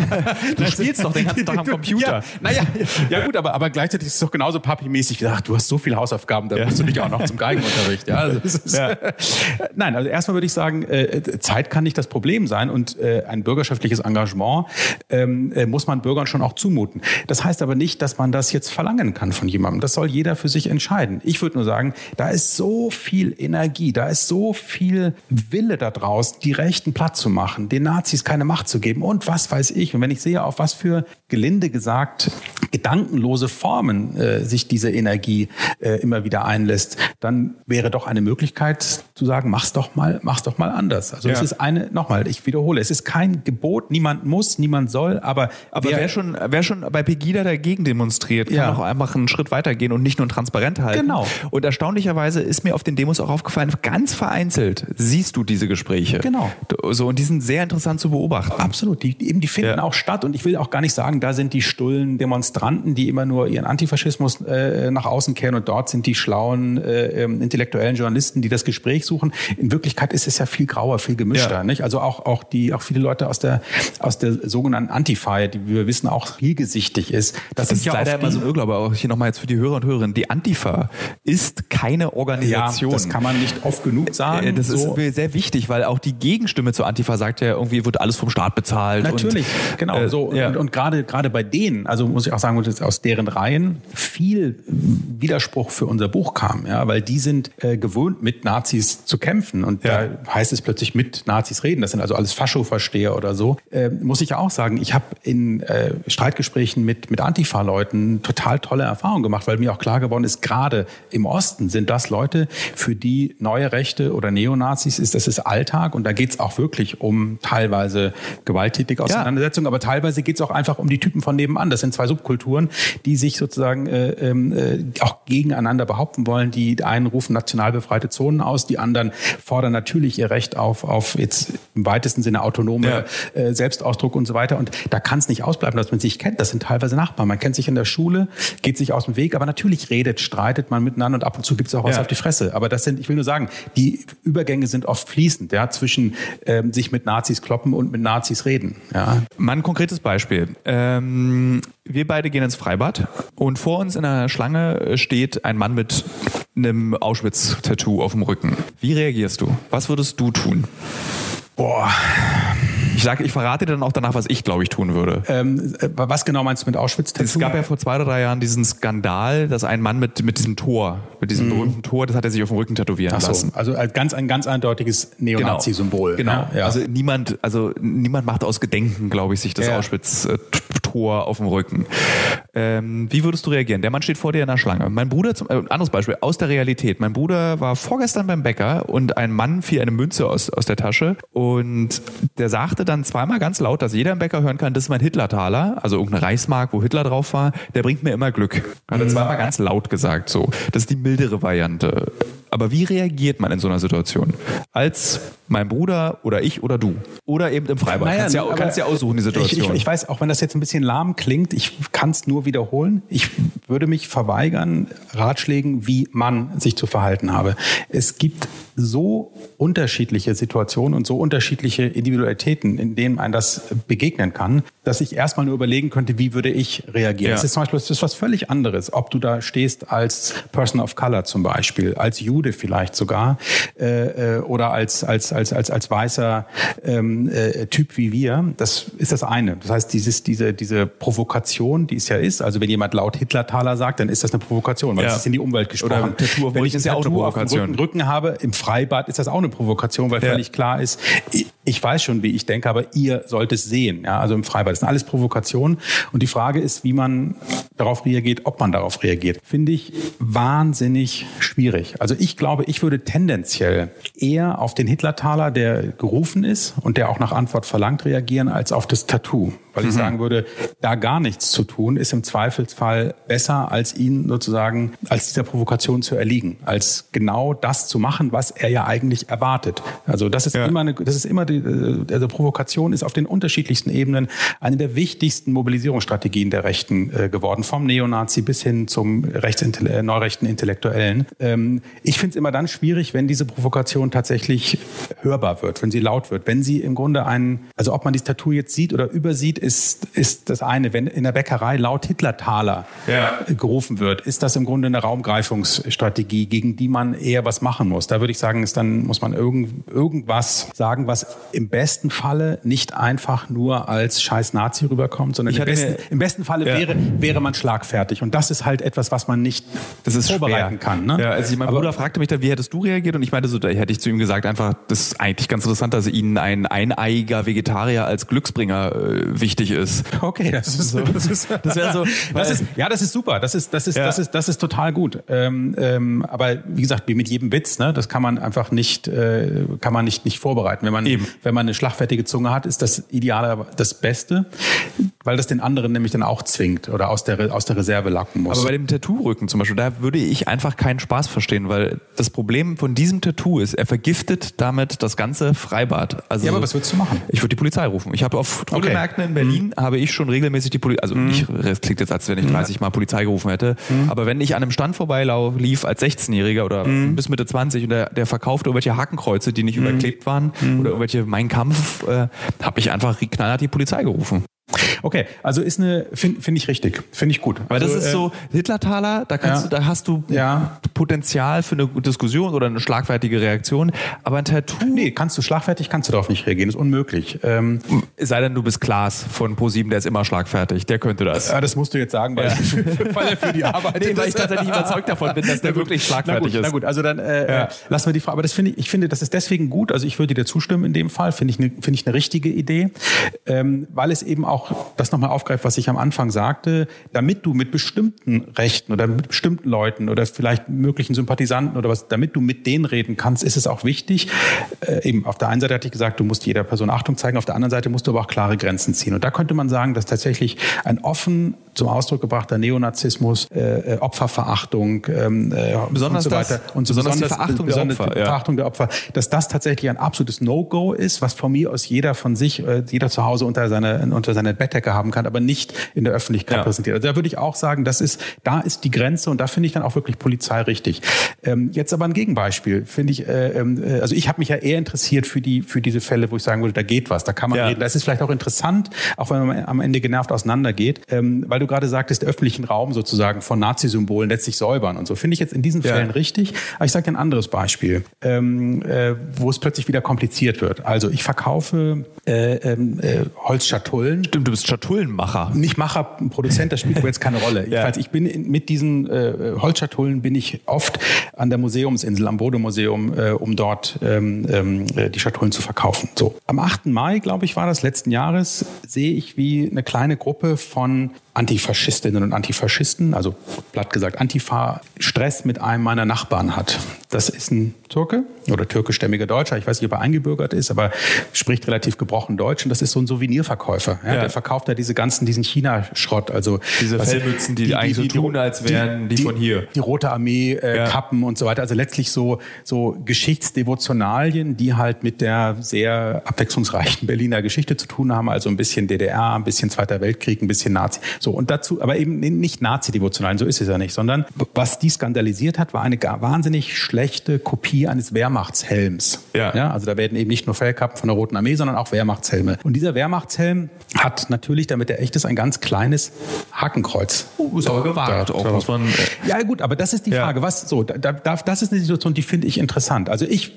du spielst doch den ganzen Tag am Computer. Ja, naja, ja gut, aber, aber gleichzeitig ist es doch genauso Papi-mäßig wie, ach, du hast so viele Hausaufgaben, da ja. musst du dich auch noch zum Geigenunterricht. Ja, also das ist, ja. Nein, also erstmal würde ich sagen, äh, Zeit kann nicht das Problem sein und äh, ein bürgerschaftliches Engagement ähm, äh, muss man Bürgern schon auch zumuten. Das heißt aber nicht, dass man das jetzt verlangen kann von jemandem. Das soll jeder für sich entscheiden. Ich würde nur sagen, da ist so viel Energie, da ist so viel Wille da draus, die Rechten platt zu machen, den Nazis keine Macht zu geben und was weiß ich. Und wenn ich sehe, auf was für, gelinde gesagt, gedankenlose Formen äh, sich diese Energie äh, immer wieder einlässt, dann wäre doch eine Möglichkeit zu sagen, mach's doch mal, mach's doch mal anders. Also ja. es ist eine, nochmal, ich wiederhole, es ist kein Gebot, niemand muss, niemand soll, aber... Aber wer, wer, schon, wer schon bei Pegida dagegen demonstriert, kann ja. auch einfach einen Schritt weitergehen und nicht nur transparent halten. Genau. Und erstaunlicherweise ist mir auf den Demos auch aufgefallen, ganz vereinzelt siehst du diese Gespräche. Genau. So, und die sind sehr interessant zu beobachten. Absolut, die, die, eben, die finden ja. auch statt und ich will auch gar nicht sagen, da sind die stullen Demonstranten, die immer nur ihren Antifaschismus äh, nach außen kehren und dort sind die schlauen äh, intellektuellen Journalisten, die das Gespräch suchen. In Wirklichkeit ist es ja viel grauer, viel gemischter. Ja. Nicht? Also auch, auch, die, auch viele Leute aus der, aus der sogenannten Antifa, die wir wissen auch vielgesichtig ist. Das, das ist ja leider immer so ein Irrglaube, aber auch hier nochmal jetzt für die Hörer und Hörerinnen. Die Antifa ist keine Organisation. Ja, das kann man nicht oft genug sagen. Das so. ist sehr wichtig, weil auch die Gegenstimme zur Antifa sagt ja, irgendwie wird alles vom Staat bezahlt. Natürlich, und, genau. Äh, so. ja. Und, und gerade, gerade bei denen, also muss ich auch sagen, aus deren Reihen viel Widerspruch für unser Buch kam, ja, weil die sind äh, gewöhnt, mit Nazis zu kämpfen und ja. da heißt es plötzlich mit Nazis reden. Das sind also alles Fascho-Versteher oder so. Äh, muss ich auch sagen, ich habe in äh, Streitgesprächen mit, mit Antifa-Leuten total tolle Erfahrungen gemacht, weil mir auch klar geworden ist, gerade im Osten sind das Leute, für die neue Rechte oder Neonazis ist, das ist Alltag und da geht es auch wirklich um teilweise gewalttätige Auseinandersetzungen, ja. aber teilweise geht es auch einfach um die Typen von nebenan. Das sind zwei Subkulturen, die sich sozusagen äh, äh, auch gegeneinander behaupten wollen. Die einen rufen national befreite Zonen aus, die anderen fordern natürlich ihr Recht auf, auf jetzt im weitesten Sinne autonome ja. äh, Selbstausdruck und so weiter. Und da kann es nicht ausbleiben, dass man sich kennt. Das sind teilweise Nachbarn. Man kennt sich in der Schule, geht sich aus dem Weg, aber natürlich redet, streitet man miteinander und ab und zu gibt es auch was ja. auf die Fresse. Aber das sind, ich will nur sagen, die Übergänge sind oft fließend, ja, zwischen ähm, sich mit Nazis kloppen und mit Nazis reden. Ja. Mal ein konkretes Beispiel. Ähm, wir beide gehen ins Freibad und vor uns in der Schlange steht ein Mann mit einem Auschwitz-Tattoo auf dem Rücken. Wie reagierst du? Was würdest du tun? Boah. Ich sage, ich verrate dir dann auch danach, was ich, glaube ich, tun würde. Ähm, was genau meinst du mit Auschwitz-Tattoo? Es gab ja vor zwei oder drei Jahren diesen Skandal, dass ein Mann mit, mit diesem Tor, mit diesem mm. berühmten Tor, das hat er sich auf dem Rücken tätowieren Ach so, lassen. Also ganz, ein ganz eindeutiges Neonazi-Symbol. Genau. Ja. Also niemand, also niemand macht aus Gedenken, glaube ich, sich das ja. Auschwitz-Tor auf dem Rücken. Ähm, wie würdest du reagieren? Der Mann steht vor dir in der Schlange. Mein Bruder, zum, äh, anderes Beispiel, aus der Realität. Mein Bruder war vorgestern beim Bäcker und ein Mann fiel eine Münze aus, aus der Tasche und der sagte dann zweimal ganz laut, dass jeder im Bäcker hören kann, das ist mein Hitler-Taler, also irgendeine Reichsmark, wo Hitler drauf war, der bringt mir immer Glück. Hat er zweimal ganz laut gesagt, so. Das ist die mildere Variante. Aber wie reagiert man in so einer Situation? Als mein Bruder oder ich oder du? Oder eben im Freibad. Naja, kannst ja, kannst ja aussuchen, die Situation. Ich, ich, ich weiß, auch wenn das jetzt ein bisschen lahm klingt, ich kann es nur wiederholen. Ich würde mich verweigern, Ratschlägen, wie man sich zu verhalten habe. Es gibt so unterschiedliche Situationen und so unterschiedliche Individualitäten, in denen man das begegnen kann, dass ich erstmal nur überlegen könnte, wie würde ich reagieren. Ja. Das ist zum Beispiel das ist was völlig anderes, ob du da stehst als Person of Color zum Beispiel, als Jude vielleicht sogar äh, oder als als als als als weißer ähm, äh, Typ wie wir. Das ist das eine. Das heißt, dieses diese diese Provokation, die es ja ist. Also wenn jemand laut Hitler-Taler sagt, dann ist das eine Provokation, weil ja. das ist in die Umwelt gesprochen. Oder Tattoo, wenn ich das ja auch eine Provokation. Auf dem Rücken, Rücken habe im Freibad ist das auch eine Provokation, weil ja. völlig klar ist, ich, ich weiß schon, wie ich denke, aber ihr sollt es sehen. Ja, also im Freibad. Das sind alles Provokationen. Und die Frage ist, wie man darauf reagiert, ob man darauf reagiert. Finde ich wahnsinnig schwierig. Also ich glaube, ich würde tendenziell eher auf den Hitlertaler, der gerufen ist und der auch nach Antwort verlangt, reagieren, als auf das Tattoo. Weil mhm. ich sagen würde, da gar nichts zu tun, ist im Zweifelsfall besser, als ihn sozusagen, als dieser Provokation zu erliegen. Als genau das zu machen, was er ja eigentlich erwartet. Also das ist ja. immer eine, das ist immer die, also Provokation ist auf den unterschiedlichsten Ebenen eine der wichtigsten Mobilisierungsstrategien der Rechten äh, geworden. Vom Neonazi bis hin zum Rechtsintell- neurechten Intellektuellen. Ähm, ich finde es immer dann schwierig, wenn diese Provokation tatsächlich hörbar wird, wenn sie laut wird, wenn sie im Grunde einen, also ob man dieses Tattoo jetzt sieht oder übersieht, ist, ist das eine. Wenn in der Bäckerei laut Hitlertaler ja. gerufen wird, ist das im Grunde eine Raumgreifungsstrategie, gegen die man eher was machen muss. Da würde ich sagen, ist dann muss man irgend, irgendwas sagen, was im besten Falle nicht einfach nur als scheiß Nazi rüberkommt, sondern im besten, im besten Falle ja. wäre, wäre man schlagfertig. Und das ist halt etwas, was man nicht das ist vorbereiten schwer. kann. Ne? Ja, also mein Aber, Bruder fragte mich dann, wie hättest du reagiert? Und ich meinte so, da hätte ich zu ihm gesagt, einfach, das ist eigentlich ganz interessant, dass ihnen ein eineiiger Vegetarier als Glücksbringer äh, wichtig ist. Okay, das ist so. Das ist, das wäre so. Das ist, ja, das ist super. Das ist, das ist, ja. das ist, das ist total gut. Ähm, ähm, aber wie gesagt, wie mit jedem Witz, ne, das kann man einfach nicht, äh, kann man nicht, nicht vorbereiten. Wenn man, Eben. wenn man eine schlagfertige Zunge hat, ist das Ideale das Beste, weil das den anderen nämlich dann auch zwingt oder aus der, aus der Reserve lacken muss. Aber bei dem Tattoo-Rücken zum Beispiel, da würde ich einfach keinen Spaß verstehen, weil das Problem von diesem Tattoo ist, er vergiftet damit das ganze Freibad. Also, ja, aber was würdest du machen? Ich würde die Polizei rufen. Ich habe auf Drogenmärkten okay. in Berlin, mhm. habe ich schon regelmäßig die Polizei, also mhm. nicht, das klingt jetzt, als wenn ich dreißig Mal Polizei gerufen hätte, mhm. aber wenn ich an einem Stand vorbeilief als sechzehnjähriger oder mhm. bis Mitte zwanzig und der, der verkaufte irgendwelche Hakenkreuze, die nicht mhm. überklebt waren mhm. oder irgendwelche Mein Kampf, äh, habe ich einfach knallhart die Polizei gerufen. Okay, also ist eine, finde find ich richtig, finde ich gut. Aber also, das ist äh, so, Hitlertaler, da kannst ja. du, da hast du ja. Potenzial für eine Diskussion oder eine schlagfertige Reaktion, aber ein Tattoo... Nee, kannst du schlagfertig, kannst du darauf nicht reagieren, ist unmöglich. Ähm, es sei denn, du bist Klaas von ProSieben, der ist immer schlagfertig, der könnte das. Ja, das musst du jetzt sagen, weil, ja. weil er für die Arbeit nee, weil ich tatsächlich überzeugt davon bin, dass der na wirklich schlagfertig na gut, ist. Na gut, also dann äh, ja. lassen wir die Frage, aber das finde ich, ich finde, das ist deswegen gut, also ich würde dir zustimmen in dem Fall, finde ich, ne, finde ich eine richtige Idee, ähm, weil es eben auch das nochmal aufgreift, was ich am Anfang sagte, damit du mit bestimmten Rechten oder mit bestimmten Leuten oder vielleicht möglichen Sympathisanten oder was, damit du mit denen reden kannst, ist es auch wichtig, äh, eben auf der einen Seite hatte ich gesagt, du musst jeder Person Achtung zeigen, auf der anderen Seite musst du aber auch klare Grenzen ziehen. Und da könnte man sagen, dass tatsächlich ein offen zum Ausdruck gebrachter Neonazismus, äh, Opferverachtung ähm, äh, besonders und so weiter. Das, und so besonders, besonders die Verachtung der Opfer, die Verachtung ja. der Opfer, dass das tatsächlich ein absolutes No-Go ist, was von mir aus jeder von sich, äh, jeder zu Hause unter seine, unter seine Bettdecke haben kann, aber nicht in der Öffentlichkeit ja. präsentiert. Also da würde ich auch sagen, das ist, da ist die Grenze und da finde ich dann auch wirklich Polizei richtig. Ähm, jetzt aber ein Gegenbeispiel, finde ich, äh, äh, also ich habe mich ja eher interessiert für die, für diese Fälle, wo ich sagen würde, da geht was, da kann man ja. reden. Da ist es vielleicht auch interessant, auch wenn man am Ende genervt auseinandergeht, ähm, weil du gerade sagtest, der öffentlichen Raum sozusagen von Nazi-Symbolen letztlich säubern und so. Finde ich jetzt in diesen ja. Fällen richtig. Aber ich sage dir ein anderes Beispiel, ähm, äh, wo es plötzlich wieder kompliziert wird. Also ich verkaufe äh, äh, Holzschatullen. Stimmt, du bist Schatullenmacher. Nicht Macher, ein Produzent, das spielt aber jetzt keine Rolle. ja. Ich, ich bin in, mit diesen äh, Holzschatullen bin ich oft an der Museumsinsel, am Bode-Museum, äh, um dort ähm, äh, die Schatullen zu verkaufen. So. Am achten Mai, glaube ich, war das letzten Jahres, sehe ich, wie eine kleine Gruppe von Antifaschistinnen und Antifaschisten, also platt gesagt Antifa, Stress mit einem meiner Nachbarn hat. Das ist ein Türke oder türkischstämmiger Deutscher, ich weiß nicht, ob er eingebürgert ist, aber spricht relativ gebrochen Deutsch und das ist so ein Souvenirverkäufer. Ja, ja. Der verkauft ja diese ganzen, diesen China-Schrott, also diese was, Fellmützen, die, die eigentlich die, die, so tun, als wären die, die von hier. Die Rote Armee, äh, ja. Kappen und so weiter, also letztlich so, so Geschichtsdevotionalien, die halt mit der sehr abwechslungsreichen Berliner Geschichte zu tun haben, also ein bisschen D D R, ein bisschen Zweiter Weltkrieg, ein bisschen Nazi. So, und dazu, aber eben nicht Nazi-Devotionalen, so ist es ja nicht, sondern was die skandalisiert hat, war eine gar wahnsinnig schlechte Kopie eines Wehrmachtshelms. Ja. Ja, also da werden eben nicht nur Fellkappen von der Roten Armee, sondern auch Wehrmachtshelme. Und dieser Wehrmachtshelm hat natürlich, damit er echt ist, ein ganz kleines Hakenkreuz. Oh, ist aber gewagt, auch muss man. Ja, gut, aber das ist die Frage, ja. was so, da, da, das ist eine Situation, die finde ich interessant. Also ich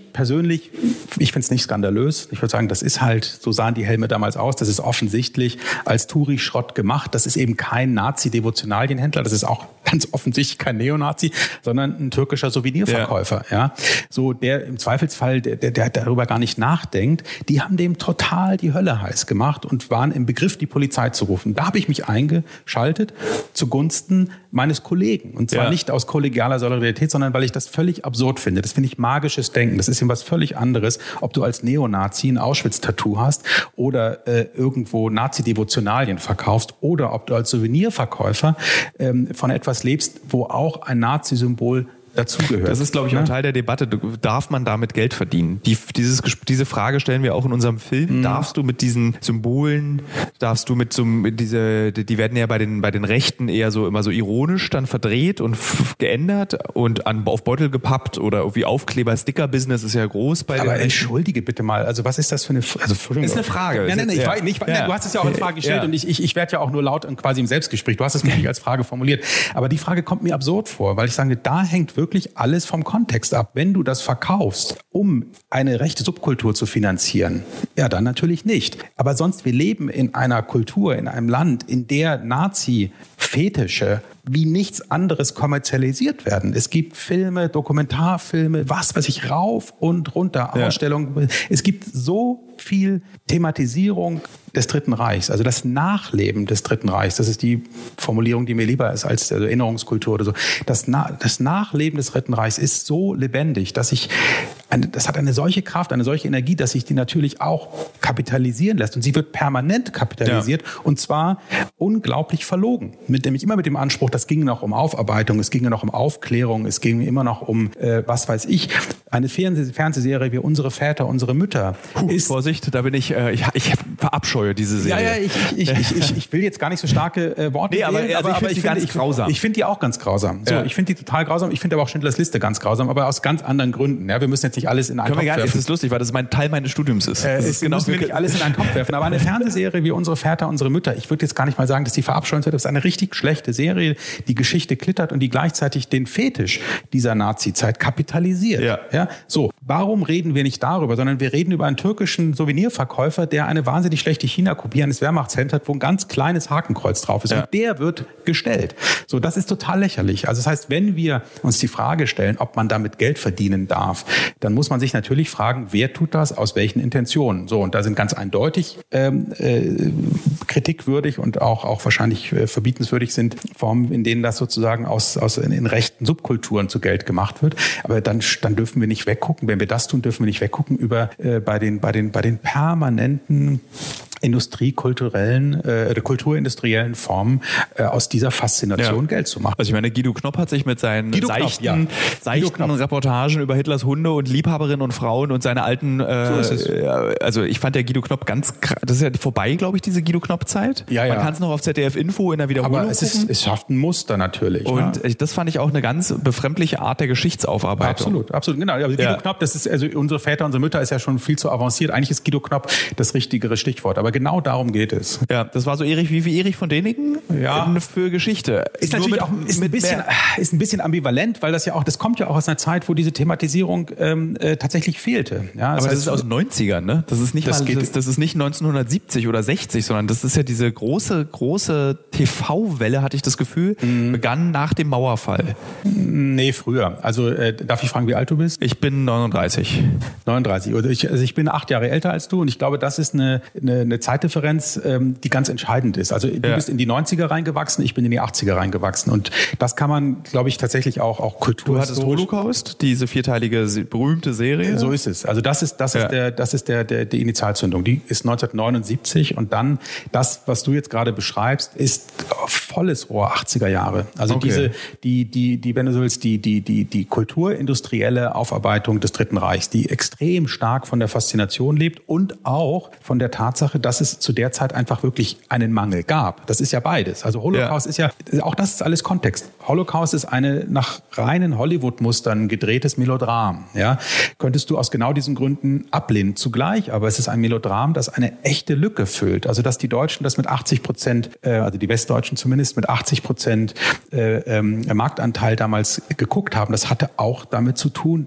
ich persönlich, ich finde es nicht skandalös. Ich würde sagen, das ist halt, so sahen die Helme damals aus. Das ist offensichtlich als Touri-Schrott gemacht. Das ist eben kein Nazi-Devotionalienhändler. Das ist auch ganz offensichtlich kein Neonazi, sondern ein türkischer Souvenirverkäufer. Ja. Ja. So, der im Zweifelsfall, der, der, der darüber gar nicht nachdenkt. Die haben dem total die Hölle heiß gemacht und waren im Begriff, die Polizei zu rufen. Da habe ich mich eingeschaltet zugunsten meines Kollegen. Und zwar ja. nicht aus kollegialer Solidarität, sondern weil ich das völlig absurd finde. Das finde ich magisches Denken. Das ist eben was völlig anderes, ob du als Neonazi ein Auschwitz-Tattoo hast oder äh, irgendwo Nazi-Devotionalien verkaufst oder ob du als Souvenirverkäufer ähm, von etwas lebst, wo auch ein Nazi-Symbol dazugehört. Das ist, glaube ich, auch Teil der Debatte. Darf man damit Geld verdienen? Die, dieses, diese Frage stellen wir auch in unserem Film. Mhm. Darfst du mit diesen Symbolen, darfst du mit so, mit diese, die werden ja bei den, bei den Rechten eher so, immer so ironisch dann verdreht und f- geändert und an, auf Beutel gepappt oder irgendwie Aufkleber, Sticker-Business ist ja groß bei Aber den entschuldige bitte mal, also was ist das für eine, also ist eine Frage. Nein, nein, nein, ich ja. war, nicht, ja. du hast es ja auch in Frage gestellt ja. und ich, ich, ich werde ja auch nur laut und quasi im Selbstgespräch. Du hast es mir nicht als Frage formuliert. Aber die Frage kommt mir absurd vor, weil ich sage, da hängt wirklich alles vom Kontext ab. Wenn du das verkaufst, um eine rechte Subkultur zu finanzieren, ja, dann natürlich nicht. Aber sonst, wir leben in einer Kultur, in einem Land, in der Nazi-Fetische wie nichts anderes kommerzialisiert werden. Es gibt Filme, Dokumentarfilme, was weiß ich, rauf und runter, ja. Ausstellungen. Es gibt so viel Thematisierung des Dritten Reichs, also das Nachleben des Dritten Reichs. Das ist die Formulierung, die mir lieber ist als also Erinnerungskultur oder so. Das, Na- das Nachleben des Dritten Reichs ist so lebendig, dass ich eine, das hat eine solche Kraft, eine solche Energie, dass sich die natürlich auch kapitalisieren lässt. Und sie wird permanent kapitalisiert ja. und zwar unglaublich verlogen. Mit nämlich immer mit dem Anspruch, das ging noch um Aufarbeitung, es ging noch um Aufklärung, es ging immer noch um, äh, was weiß ich, eine Fernseh- Fernsehserie wie Unsere Väter, unsere Mütter. Puh, ist, Vorsicht, da bin ich, äh, ich, ich verabscheue diese Serie. Ja, ja, ich, ich, ich, ich, ich will jetzt gar nicht so starke äh, Worte nee, aber, wählen, also aber, ich aber finde ich die ganz find, grausam. Ich, ich finde die auch ganz grausam. So, ja. Ich finde die total grausam. Ich finde aber auch Schindlers Liste ganz grausam, aber aus ganz anderen Gründen. Ja, wir müssen jetzt nicht alles in einen Können Topf wir gar nicht, werfen. das ist lustig, weil das mein Teil meines Studiums ist. Äh, das es ist genau, müssen wir nicht alles in einen Topf werfen. Aber eine Fernsehserie wie Unsere Väter, unsere Mütter, ich würde jetzt gar nicht mal sagen, dass die verabscheuenswert ist. Das ist eine richtig schlechte Serie, die Geschichte klittert und die gleichzeitig den Fetisch dieser Nazi-Zeit kapitalisiert. Ja. Ja, so, warum reden wir nicht darüber, sondern wir reden über einen türkischen Souvenirverkäufer, der eine wahnsinnig schlechte China-Kopie eines Wehrmachtshemds hat, wo ein ganz kleines Hakenkreuz drauf ist. Ja. Und der wird gestellt. So, das ist total lächerlich. Also das heißt, wenn wir uns die Frage stellen, ob man damit Geld verdienen darf, dann muss man sich natürlich fragen, wer tut das, aus welchen Intentionen. So, und da sind ganz eindeutig ähm, äh, kritikwürdig und auch, auch wahrscheinlich äh, verbietenswürdig sind Formen, in denen das sozusagen aus, aus in, in rechten Subkulturen zu Geld gemacht wird. Aber dann, dann dürfen wir nicht weggucken. Wenn wir das tun, dürfen wir nicht weggucken über äh, bei den bei den bei den permanenten industriekulturellen, äh, kulturindustriellen Formen äh, aus dieser Faszination ja. Geld zu machen. Also ich meine, Guido Knopp hat sich mit seinen Guido seichten, Knopp, ja. seichten Reportagen über Hitlers Hunde und Liebhaberinnen und Frauen und seine alten, äh, so ist es. also ich fand der Guido Knopp ganz, das ist ja vorbei, glaube ich, diese Guido Knopp-Zeit. Ja, ja. Man kann es noch auf Z D F Info in der Wiederholung Aber es, ist, es schafft ein Muster natürlich. Und ne? das fand ich auch eine ganz befremdliche Art der Geschichtsaufarbeitung. Absolut, absolut, genau. Also Guido ja. Knopp, das ist, also unsere Väter, unsere Mütter ist ja schon viel zu avanciert. Eigentlich ist Guido Knopp das richtigere Stichwort. Aber genau darum geht es. Ja, das war so Erich wie, wie Erich von Däniken ja. für Geschichte. Ist natürlich mit, auch ist ein, bisschen, ist ein bisschen ambivalent, weil das ja auch, das kommt ja auch aus einer Zeit, wo diese Thematisierung ähm, äh, tatsächlich fehlte. Ja, das aber heißt, das ist aus den neunzigern, ne? Das ist nicht das, mal, geht, das, das ist nicht neunzehnhundertsiebzig oder sechzig, sondern das ist ja diese große, große T V-Welle, hatte ich das Gefühl, mhm. begann nach dem Mauerfall. Nee, früher. Also äh, darf ich fragen, wie alt du bist? Ich bin neununddreißig. neununddreißig. Also ich, also ich bin acht Jahre älter als du und ich glaube, das ist eine, eine, eine Zeitdifferenz, ähm, die ganz entscheidend ist. Also du ja. bist in die neunziger reingewachsen, ich bin in die achtziger reingewachsen und das kann man, glaube ich, tatsächlich auch, auch Kultur. Du hattest Holocaust, diese vierteilige berühmte Serie. So ist es. Also das ist, das ja. ist, der, das ist der, der, die Initialzündung. Die ist neunzehnhundertneunundsiebzig und dann das, was du jetzt gerade beschreibst, ist volles Rohr achtziger Jahre. Also okay. diese, die, die, die, wenn du so willst, die, die, die, die kulturindustrielle Aufarbeitung des Dritten Reichs, die extrem stark von der Faszination lebt und auch von der Tatsache, dass es zu der Zeit einfach wirklich einen Mangel gab. Das ist ja beides. Also Holocaust ja. ist ja, auch das ist alles Kontext. Holocaust ist eine nach reinen Hollywood-Mustern gedrehtes Melodram. Ja, könntest du aus genau diesen Gründen ablehnen. Zugleich, aber es ist ein Melodram, das eine echte Lücke füllt. Also dass die Deutschen das mit achtzig Prozent, äh, also die Westdeutschen zumindest mit achtzig Prozent äh, ähm, Marktanteil damals geguckt haben, das hatte auch damit zu tun, dass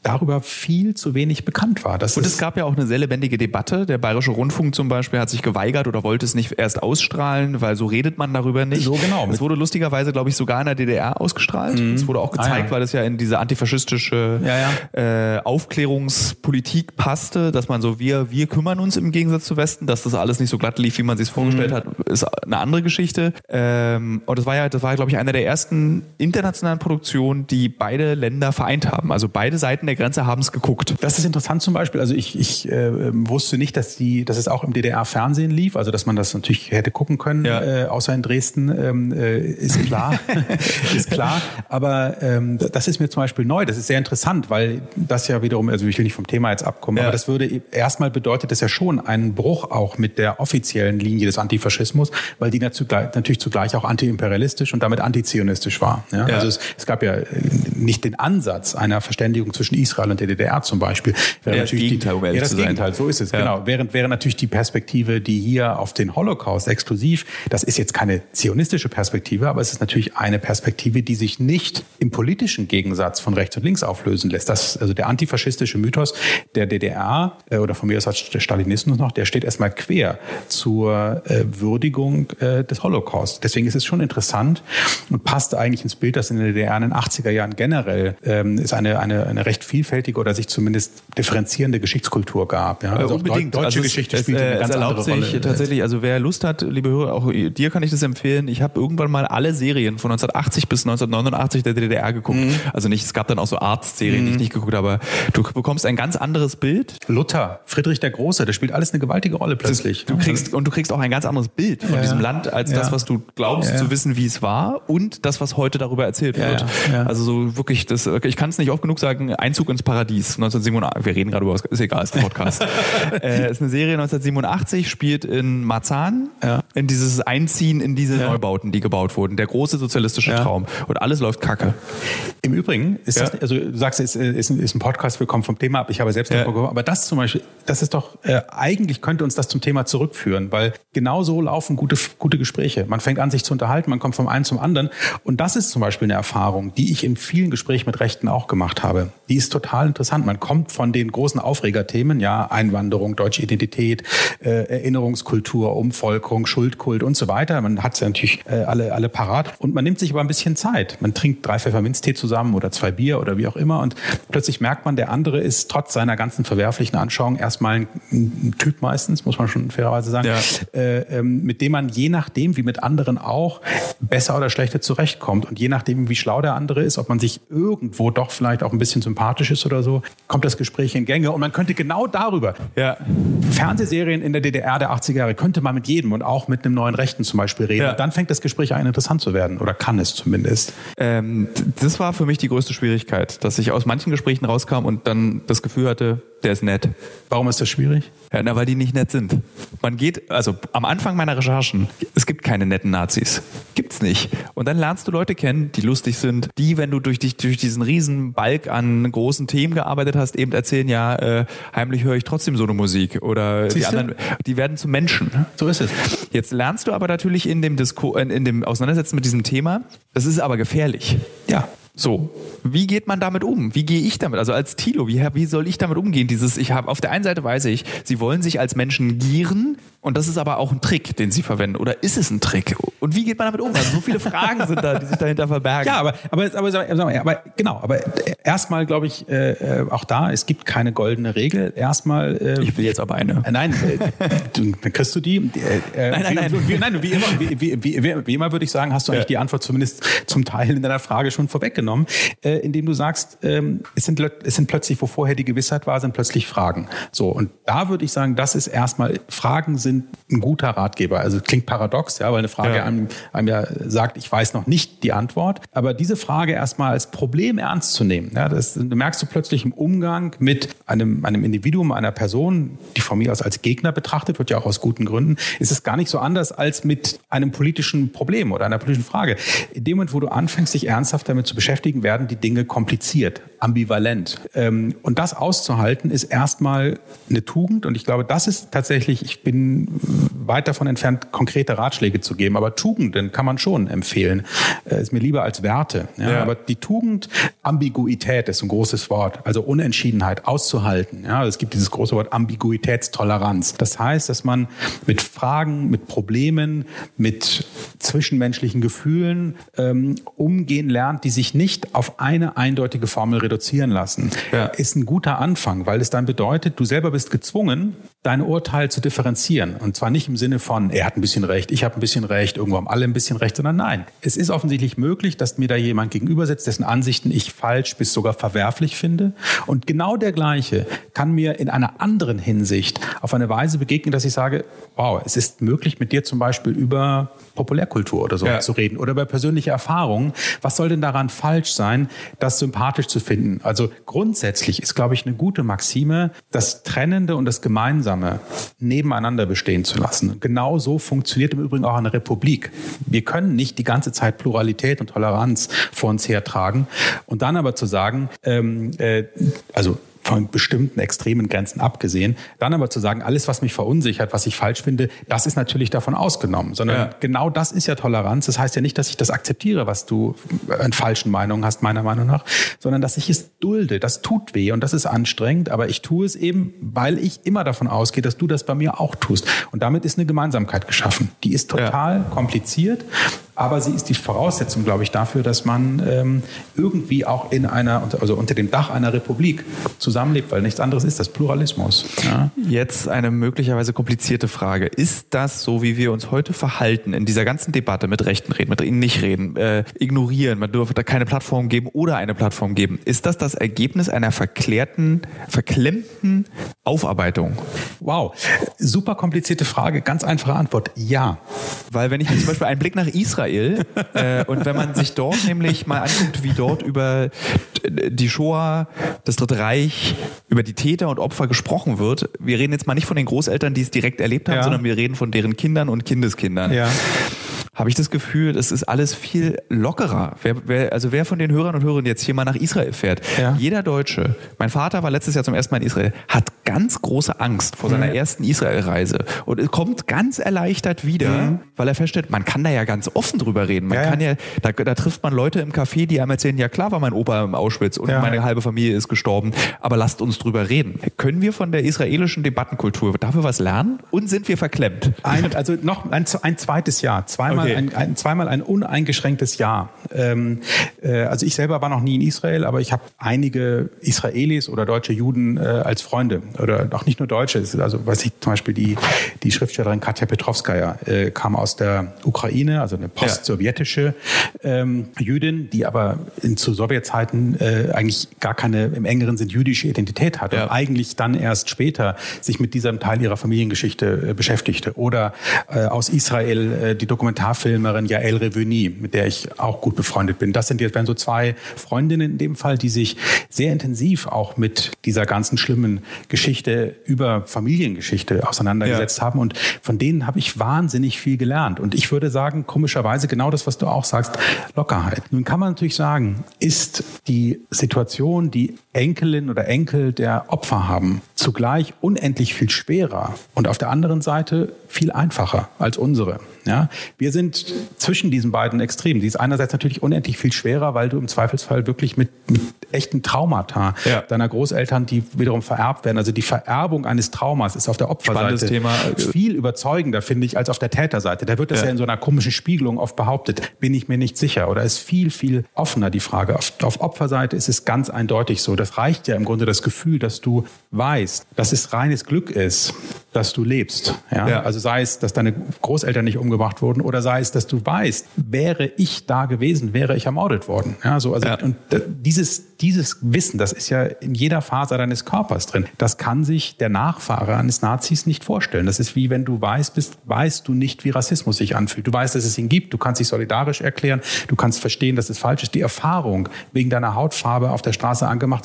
darüber viel zu wenig bekannt war. Das und es gab ja auch eine sehr lebendige Debatte. Der Bayerische Rundfunk zum Beispiel hat sich geweigert oder wollte es nicht erst ausstrahlen, weil so redet man darüber nicht. So genau. Es wurde lustigerweise, glaube ich, sogar in der D D R ausgestrahlt. Mhm. Es wurde auch gezeigt, ah, ja. weil es ja in diese antifaschistische ja, ja. Äh, Aufklärungspolitik passte, dass man so, wir, wir kümmern uns im Gegensatz zu Westen, dass das alles nicht so glatt lief, wie man sich es vorgestellt mhm. hat, ist eine andere Geschichte. Ähm, und das war ja, das war, glaube ich, eine der ersten internationalen Produktionen, die beide Länder vereint haben. Also beide Seiten der Grenze haben es geguckt. Das ist interessant zum Beispiel. Also ich, ich äh, wusste nicht, dass, die, dass es auch im D D R-Fernsehen lief, also dass man das natürlich hätte gucken können, ja. äh, außer in Dresden, ähm, äh, ist klar. ist klar. Aber ähm, das ist mir zum Beispiel neu. Das ist sehr interessant, weil das ja wiederum, also ich will nicht vom Thema jetzt abkommen, ja. aber das würde erstmal bedeutet das ja schon einen Bruch auch mit der offiziellen Linie des Antifaschismus, weil die natürlich zugleich auch antiimperialistisch und damit antizionistisch war. Ja? Ja. Also es, es gab ja nicht den Ansatz einer Verständigung zwischen Israel und der D D R zum Beispiel. Wäre ja, das Gegenteil, um ja, das Gegenteil, so ist es, ja. genau. Während wäre natürlich die Perspektive, die hier auf den Holocaust exklusiv, das ist jetzt keine zionistische Perspektive, aber es ist natürlich eine Perspektive, die sich nicht im politischen Gegensatz von rechts und links auflösen lässt. Das, also der antifaschistische Mythos der D D R äh, oder von mir aus der Stalinismus noch, der steht erstmal quer zur äh, Würdigung äh, des Holocaust. Deswegen ist es schon interessant und passt eigentlich ins Bild, das in der D D R in den achtziger Jahren generell ähm, ist eine, eine, eine recht vielfältige oder sich zumindest differenzierende Geschichtskultur gab. Ja? Also unbedingt. Auch deutsche also Geschichte es, spielt es, eine ganz es erlaubt andere sich Rolle. Tatsächlich, also wer Lust hat, liebe Hörer, auch dir kann ich das empfehlen. Ich habe irgendwann mal alle Serien von neunzehnhundertachtzig bis neunzehnhundertneunundachtzig der D D R geguckt. Mhm. Also nicht, es gab dann auch so Arztserien, mhm. die ich nicht geguckt habe, aber du bekommst ein ganz anderes Bild. Luther, Friedrich der Große, das spielt alles eine gewaltige Rolle plötzlich. Du kriegst, und du kriegst auch ein ganz anderes Bild von ja. diesem Land als ja. das, was du glaubst ja. zu wissen, wie es war und das, was heute darüber erzählt wird. Ja, ja. Ja. Also so wirklich, das, ich kann es nicht oft genug sagen, Einzug ins Paradies neunzehnhundertsiebenundachtzig, wir reden gerade über was, ist egal, ist ein Podcast. äh, ist eine Serie neunzehnhundertsiebenundachtzig, spielt in Marzahn, ja. in dieses Einziehen in diese ja. Neubauten, die gebaut wurden, der große sozialistische ja. Traum und alles läuft kacke. Im Übrigen ist ja. das, also du sagst, es ist, ist, ist ein Podcast, wir kommen vom Thema ab, ich habe selbst ja. gehört, aber das zum Beispiel, das ist doch, äh, eigentlich könnte uns das zum Thema zurückführen, weil genau so laufen gute, gute Gespräche. Man fängt an, sich zu unterhalten, man kommt vom einen zum anderen und das ist zum Beispiel eine Erfahrung, die ich in vielen Gesprächen mit Rechten auch gemacht habe. Die ist total interessant. Man kommt von den großen Aufregerthemen, ja, Einwanderung, deutsche Identität, äh, Erinnerungskultur, Umvolkung, Schuldkult und so weiter. Man hat ja natürlich äh, alle, alle parat und man nimmt sich aber ein bisschen Zeit. Man trinkt drei Pfefferminztee zusammen oder zwei Bier oder wie auch immer und plötzlich merkt man, der andere ist trotz seiner ganzen verwerflichen Anschauung erstmal ein, ein Typ meistens, muss man schon fairerweise sagen, ja. äh, ähm, mit dem man je nachdem, wie mit anderen auch, besser oder schlechter zurechtkommt und je nachdem, wie schlau der andere ist, ob man sich irgendwo doch vielleicht auch ein bisschen sympathisch ist oder so, kommt das Gespräch in Gänge und man könnte genau darüber, ja. Fernsehserien in der D D R der achtziger Jahre, könnte man mit jedem und auch mit einem neuen Rechten zum Beispiel reden. Ja. Und dann fängt das Gespräch an, interessant zu werden oder kann es zumindest. Ähm, das war für mich die größte Schwierigkeit, dass ich aus manchen Gesprächen rauskam und dann das Gefühl hatte, der ist nett. Warum ist das schwierig? Ja, na, weil die nicht nett sind. Man geht, also am Anfang meiner Recherchen, es gibt keine netten Nazis. Gibt's nicht. Und dann lernst du Leute kennen, die lustig sind, die, wenn du durch, dich, durch diesen riesen Balk an großen Themen gearbeitet hast, eben erzählen, ja, äh, heimlich höre ich trotzdem so eine Musik. Oder Siehst die anderen, die werden zu Menschen. So ist es. Jetzt lernst du aber natürlich in dem Disku- in dem Auseinandersetzen mit diesem Thema, das ist aber gefährlich. Ja. So, wie geht man damit um? Wie gehe ich damit? Also als Thilo, wie, wie soll ich damit umgehen? Dieses, ich habe auf der einen Seite weiß ich, sie wollen sich als Menschen gieren und das ist aber auch ein Trick, den sie verwenden. Oder ist es ein Trick? Und wie geht man damit um? Also so viele Fragen sind da, die sich dahinter verbergen. Ja, aber, aber, aber, aber, aber genau, aber erstmal glaube ich, äh, auch da, es gibt keine goldene Regel. Erstmal. Äh, ich will jetzt aber eine. Äh, nein, äh, du, dann kriegst du die. Äh, nein, nein, nein. Wie, wie, nein, wie immer, wie, wie, wie, wie immer würde ich sagen, hast du eigentlich ja. die Antwort zumindest zum Teil in deiner Frage schon vorweggenommen. Äh, indem du sagst, ähm, es, sind, es sind plötzlich, wo vorher die Gewissheit war, sind plötzlich Fragen. So, und da würde ich sagen, das ist erstmal, Fragen sind ein guter Ratgeber. Also klingt paradox, ja, weil eine Frage ja. Einem, einem ja sagt, ich weiß noch nicht die Antwort. Aber diese Frage erstmal als Problem ernst zu nehmen, ja, das merkst du plötzlich im Umgang mit einem, einem Individuum, einer Person, die von mir aus als Gegner betrachtet wird, ja auch aus guten Gründen, ist es gar nicht so anders als mit einem politischen Problem oder einer politischen Frage. In dem Moment, wo du anfängst, dich ernsthaft damit zu beschäftigen, beschäftigen, werden die Dinge kompliziert, ambivalent. Ähm, und das auszuhalten, ist erstmal eine Tugend. Und ich glaube, das ist tatsächlich, ich bin weit davon entfernt, konkrete Ratschläge zu geben. Aber Tugenden kann man schon empfehlen. Äh, ist mir lieber als Werte. Ja? Ja. Aber die Tugend, Ambiguität ist ein großes Wort. Also Unentschiedenheit auszuhalten. Ja? Es gibt dieses große Wort Ambiguitätstoleranz. Das heißt, dass man mit Fragen, mit Problemen, mit zwischenmenschlichen Gefühlen ähm, umgehen lernt, die sich nicht auf eine eindeutige Formel reduzieren lassen. Ja. Ist ein guter Anfang, weil es dann bedeutet, du selber bist gezwungen, dein Urteil zu differenzieren. Und zwar nicht im Sinne von, er hat ein bisschen recht, ich habe ein bisschen recht, irgendwo haben alle ein bisschen recht, sondern nein. Es ist offensichtlich möglich, dass mir da jemand gegenüber sitzt, dessen Ansichten ich falsch bis sogar verwerflich finde. Und genau der Gleiche kann mir in einer anderen Hinsicht auf eine Weise begegnen, dass ich sage, wow, es ist möglich, mit dir zum Beispiel über Populärkultur oder so ja. zu reden oder über persönliche Erfahrungen. Was soll denn daran falsch sein, das sympathisch zu finden? Also grundsätzlich ist, glaube ich, eine gute Maxime, das Trennende und das Gemeinsame nebeneinander bestehen zu lassen. Und genau so funktioniert im Übrigen auch eine Republik. Wir können nicht die ganze Zeit Pluralität und Toleranz vor uns hertragen und dann aber zu sagen, ähm, äh, also von bestimmten extremen Grenzen abgesehen. Dann aber zu sagen, alles, was mich verunsichert, was ich falsch finde, das ist natürlich davon ausgenommen. Sondern ja. genau das ist ja Toleranz. Das heißt ja nicht, dass ich das akzeptiere, was du an falschen Meinungen hast, meiner Meinung nach, sondern dass ich es dulde. Das tut weh und das ist anstrengend, aber ich tue es eben, weil ich immer davon ausgehe, dass du das bei mir auch tust. Und damit ist eine Gemeinsamkeit geschaffen. Die ist total ja. kompliziert, aber sie ist die Voraussetzung, glaube ich, dafür, dass man ähm, irgendwie auch in einer, also unter dem Dach einer Republik zusammenlebt, weil nichts anderes ist das Pluralismus. Ja? Jetzt eine möglicherweise komplizierte Frage. Ist das so, wie wir uns heute verhalten in dieser ganzen Debatte mit Rechten reden, mit ihnen nicht reden, äh, ignorieren, man dürfe da keine Plattform geben oder eine Plattform geben, ist das das Ergebnis einer verklärten, verklemmten Aufarbeitung? Wow, super komplizierte Frage, ganz einfache Antwort, ja. Weil wenn ich mir zum Beispiel einen Blick nach Israel äh, und wenn man sich dort nämlich mal anguckt, wie dort über die Shoah, das Dritte Reich, über die Täter und Opfer gesprochen wird. Wir reden jetzt mal nicht von den Großeltern, die es direkt erlebt haben, ja. sondern wir reden von deren Kindern und Kindeskindern. Ja. Habe ich das Gefühl, das ist alles viel lockerer. Wer, wer, also wer von den Hörern und Hörern jetzt hier mal nach Israel fährt, ja. jeder Deutsche, mein Vater war letztes Jahr zum ersten Mal in Israel, hat ganz große Angst vor seiner mhm. ersten Israel-Reise und kommt ganz erleichtert wieder, mhm. weil er feststellt, man kann da ja ganz offen drüber reden. Man ja, kann ja, da, da trifft man Leute im Café, die einem erzählen, ja klar war mein Opa im Auschwitz und ja. meine halbe Familie ist gestorben, aber lasst uns drüber reden. Können wir von der israelischen Debattenkultur dafür was lernen und sind wir verklemmt? Ein, also noch ein, ein zweites Jahr, zweimal Okay. Ein, ein, zweimal ein uneingeschränktes Ja. Ähm, äh, also ich selber war noch nie in Israel, aber ich habe einige Israelis oder deutsche Juden äh, als Freunde. Oder auch nicht nur Deutsche. Also weiß ich, zum Beispiel die, die Schriftstellerin Katja Petrovskaja äh, kam aus der Ukraine, also eine post-sowjetische ähm, Jüdin, die aber in, zu Sowjetzeiten äh, eigentlich gar keine im engeren Sinn jüdische Identität hatte. Ja. Und eigentlich dann erst später sich mit diesem Teil ihrer Familiengeschichte äh, beschäftigte. Oder äh, aus Israel äh, die Dokumentarfilmerin Yael Reveni, mit der ich auch gut befreundet bin. Das sind jetzt wären so zwei Freundinnen in dem Fall, die sich sehr intensiv auch mit dieser ganzen schlimmen Geschichte über Familiengeschichte auseinandergesetzt ja. haben. Und von denen habe ich wahnsinnig viel gelernt. Und ich würde sagen, komischerweise genau das, was du auch sagst, Lockerheit. Nun kann man natürlich sagen, ist die Situation, die Enkelin oder Enkel der Opfer haben, zugleich unendlich viel schwerer und auf der anderen Seite viel einfacher als unsere. Ja, wir sind zwischen diesen beiden Extremen. Die ist einerseits natürlich unendlich viel schwerer, weil du im Zweifelsfall wirklich mit, mit echten Traumata ja. deiner Großeltern, die wiederum vererbt werden. Also die Vererbung eines Traumas ist auf der Opferseite Thema. viel überzeugender, finde ich, als auf der Täterseite. Da wird das ja. ja in so einer komischen Spiegelung oft behauptet. Bin ich mir nicht sicher. Oder ist viel, viel offener die Frage. Auf, auf Opferseite ist es ganz eindeutig so. Das reicht ja im Grunde das Gefühl, dass du weißt, dass es reines Glück ist, dass du lebst. Ja? Ja. Also sei es, dass deine Großeltern nicht umgebracht wurden oder sei es, dass du weißt, wäre ich da gewesen, wäre ich ermordet worden. Ja, so, also, ja. Und dieses, dieses Wissen, das ist ja in jeder Faser deines Körpers drin. Das kann sich der Nachfahre eines Nazis nicht vorstellen. Das ist wie wenn du weiß bist, weißt du nicht, wie Rassismus sich anfühlt. Du weißt, dass es ihn gibt, du kannst dich solidarisch erklären, du kannst verstehen, dass es falsch ist. Die Erfahrung, wegen deiner Hautfarbe auf der Straße angemacht zu werden,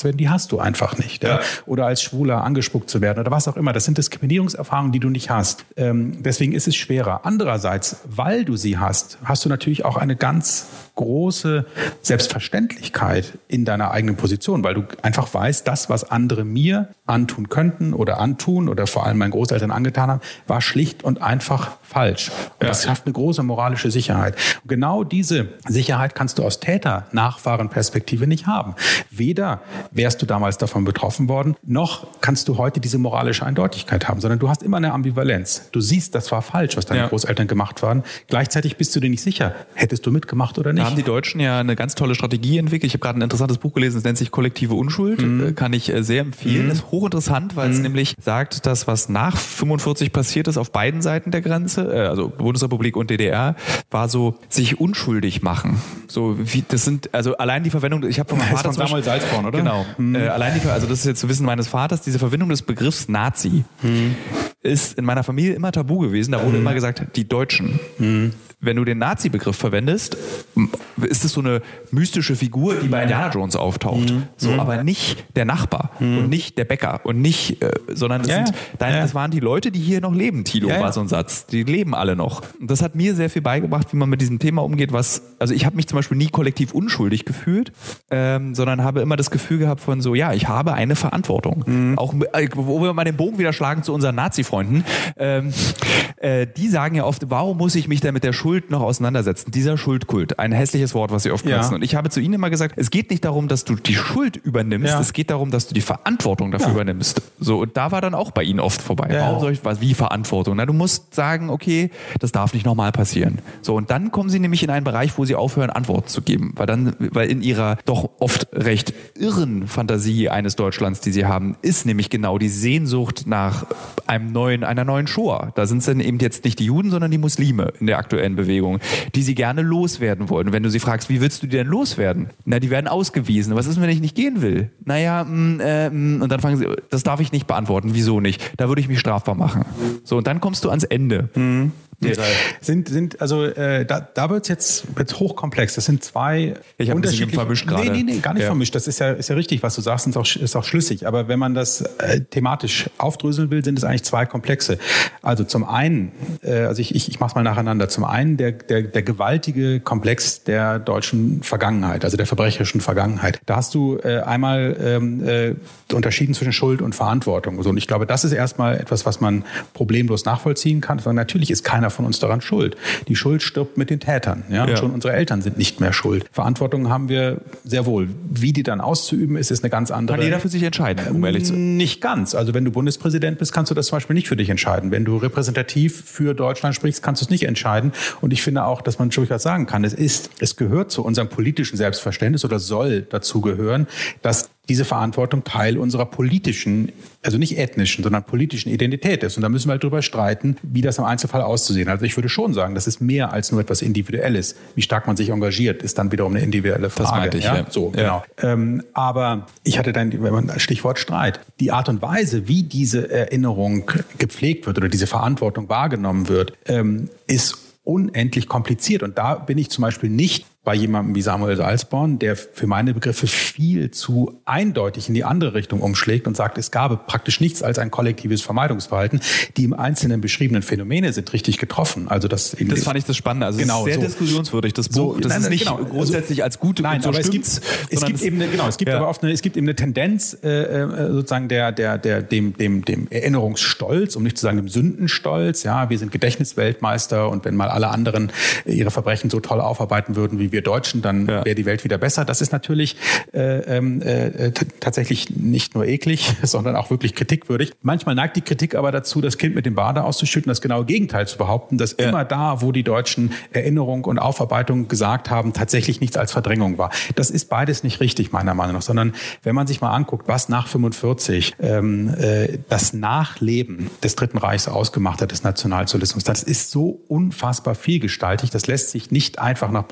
werden, die hast du einfach nicht. Ja. Ja. Oder als Schwuler angespuckt zu werden oder was auch immer. Das sind Diskriminierungserfahrungen, die du nicht hast. Ähm, deswegen ist es schwerer. Andererseits, weil du sie hast, hast du natürlich auch eine ganz große Selbstverständlichkeit in deiner eigenen Position, weil du einfach weißt, das, was andere mir antun könnten oder antun oder vor allem meinen Großeltern angetan haben, war schlicht und einfach falsch. Und ja. das schafft eine große moralische Sicherheit. Und genau diese Sicherheit kannst du aus Täter-Nachfahren-Perspektive nicht haben. Weder wärst du damals davon betroffen worden, noch kannst du heute diese moralische Eindeutigkeit haben, sondern du hast immer eine Ambivalenz. Du siehst, das war falsch, was deine ja. Großeltern gemacht haben. Gleichzeitig bist du dir nicht sicher, hättest du mitgemacht oder nicht. Da haben die Deutschen ja eine ganz tolle Strategie entwickelt. Ich habe gerade ein interessantes Buch gelesen, das nennt sich Kollektive Unschuld. Mhm. Kann ich sehr empfehlen. Mhm. Das ist hochinteressant, weil mhm. es nämlich sagt, dass was nach fünfundvierzig passiert ist auf beiden Seiten der Grenze, also Bundesrepublik und D D R, war so sich unschuldig machen. So wie das sind also allein die Verwendung. Ich habe von meinem Vater von Samuel Salzborn, oder? Genau. Mhm. Äh, allein die, also das ist jetzt zu Wissen meines Vaters. Diese Verwendung des Begriffs Nazi mhm. ist in meiner Familie immer tabu gewesen. Da wurde mhm. immer gesagt, die Deutschen. Mhm. Wenn du den Nazi-Begriff verwendest, ist es so eine mystische Figur, die bei Indiana Jones auftaucht. Mhm. So, mhm. aber nicht der Nachbar mhm. und nicht der Bäcker und nicht, äh, sondern das, ja, sind, dein, ja. das waren die Leute, die hier noch leben. Thilo ja, war so ein Satz. Die leben alle noch. Und das hat mir sehr viel beigebracht, wie man mit diesem Thema umgeht. Was, also ich habe mich zum Beispiel nie kollektiv unschuldig gefühlt, ähm, sondern habe immer das Gefühl gehabt von so, ja, ich habe eine Verantwortung. Mhm. Auch, äh, wo wir mal den Bogen wieder schlagen zu unseren Nazi-Freunden. Ähm, äh, die sagen ja oft, warum muss ich mich denn mit der Schuld noch auseinandersetzen. Dieser Schuldkult, ein hässliches Wort, was sie oft benutzen. Ja. Und ich habe zu ihnen immer gesagt, es geht nicht darum, dass du die Schuld übernimmst, ja. es geht darum, dass du die Verantwortung dafür ja. übernimmst. So, und da war dann auch bei ihnen oft vorbei. Ja. Warum soll ich was? Wie Verantwortung? Na, du musst sagen, okay, das darf nicht nochmal passieren. So, und dann kommen sie nämlich in einen Bereich, wo sie aufhören, Antworten zu geben. Weil dann, weil in ihrer doch oft recht irren Fantasie eines Deutschlands, die sie haben, ist nämlich genau die Sehnsucht nach einem neuen, einer neuen Shoah. Da sind es dann eben jetzt nicht die Juden, sondern die Muslime in der aktuellen Bewegung, die sie gerne loswerden wollen. Wenn du sie fragst, wie willst du die denn loswerden? Na, die werden ausgewiesen. Was ist, wenn ich nicht gehen will? Naja, mh, äh, mh. und dann fragen sie, das darf ich nicht beantworten. Wieso nicht? Da würde ich mich strafbar machen. So, und dann kommst du ans Ende. Mhm. Sind, sind, also äh, da, da wird es jetzt, jetzt hochkomplex. Das sind zwei ich unterschiedliche... vermischt gerade. Nee, nee, nee, gar nicht ja. vermischt. Das ist ja, ist ja richtig, was du sagst, ist auch, ist auch schlüssig. Aber wenn man das äh, thematisch aufdröseln will, sind es eigentlich zwei Komplexe. Also zum einen, äh, also ich, ich, ich mache es mal nacheinander. Zum einen der, der, der gewaltige Komplex der deutschen Vergangenheit, also der verbrecherischen Vergangenheit. Da hast du äh, einmal ähm, äh, unterschieden zwischen Schuld und Verantwortung. So, und ich glaube, das ist erstmal etwas, was man problemlos nachvollziehen kann. Sondern natürlich ist keiner von uns daran schuld. Die Schuld stirbt mit den Tätern. Ja? Ja. Schon unsere Eltern sind nicht mehr schuld. Verantwortung haben wir sehr wohl. Wie die dann auszuüben ist, ist eine ganz andere. Kann jeder für sich entscheiden, um ehrlich zu sein? Nicht ganz. Also wenn du Bundespräsident bist, kannst du das zum Beispiel nicht für dich entscheiden. Wenn du repräsentativ für Deutschland sprichst, kannst du es nicht entscheiden. Und ich finde auch, dass man durchaus sagen kann, es ist, es gehört zu unserem politischen Selbstverständnis oder soll dazu gehören, dass diese Verantwortung Teil unserer politischen, also nicht ethnischen, sondern politischen Identität ist. Und da müssen wir halt drüber streiten, wie das im Einzelfall auszusehen hat. Also ich würde schon sagen, das ist mehr als nur etwas Individuelles. Wie stark man sich engagiert, ist dann wiederum eine individuelle Frage. Das meinte ich, ja. ja. So, ja. Genau. Ähm, aber ich hatte dann, wenn man Stichwort Streit, die Art und Weise, wie diese Erinnerung gepflegt wird oder diese Verantwortung wahrgenommen wird, ähm, ist unendlich kompliziert. Und da bin ich zum Beispiel nicht bei jemandem wie Samuel Salzborn, der für meine Begriffe viel zu eindeutig in die andere Richtung umschlägt und sagt, es gab praktisch nichts als ein kollektives Vermeidungsverhalten. Die im Einzelnen beschriebenen Phänomene sind richtig getroffen. Also das, das fand ich das Spannende. Also genau, es ist sehr so. diskussionswürdig, das Buch. So, das nein, ist nicht genau, grundsätzlich also, als gut nein, so aber es gibt, es gibt eben eine, genau, es gibt ja. aber oft eine, es gibt eben eine Tendenz äh, sozusagen der, der, der, dem, dem, dem Erinnerungsstolz, um nicht zu sagen dem Sündenstolz. Ja, wir sind Gedächtnisweltmeister und wenn mal alle anderen ihre Verbrechen so toll aufarbeiten würden wie wir Deutschen, dann ja. wäre die Welt wieder besser. Das ist natürlich äh, äh, t- tatsächlich nicht nur eklig, sondern auch wirklich kritikwürdig. Manchmal neigt die Kritik aber dazu, das Kind mit dem Bade auszuschütten, das genaue Gegenteil zu behaupten, dass ja. immer da, wo die Deutschen Erinnerung und Aufarbeitung gesagt haben, tatsächlich nichts als Verdrängung war. Das ist beides nicht richtig, meiner Meinung nach, sondern wenn man sich mal anguckt, was nach fünfundvierzig ähm, äh, das Nachleben des Dritten Reichs ausgemacht hat, des Nationalsozialismus, das ist so unfassbar vielgestaltig, das lässt sich nicht einfach nach Pro und Contra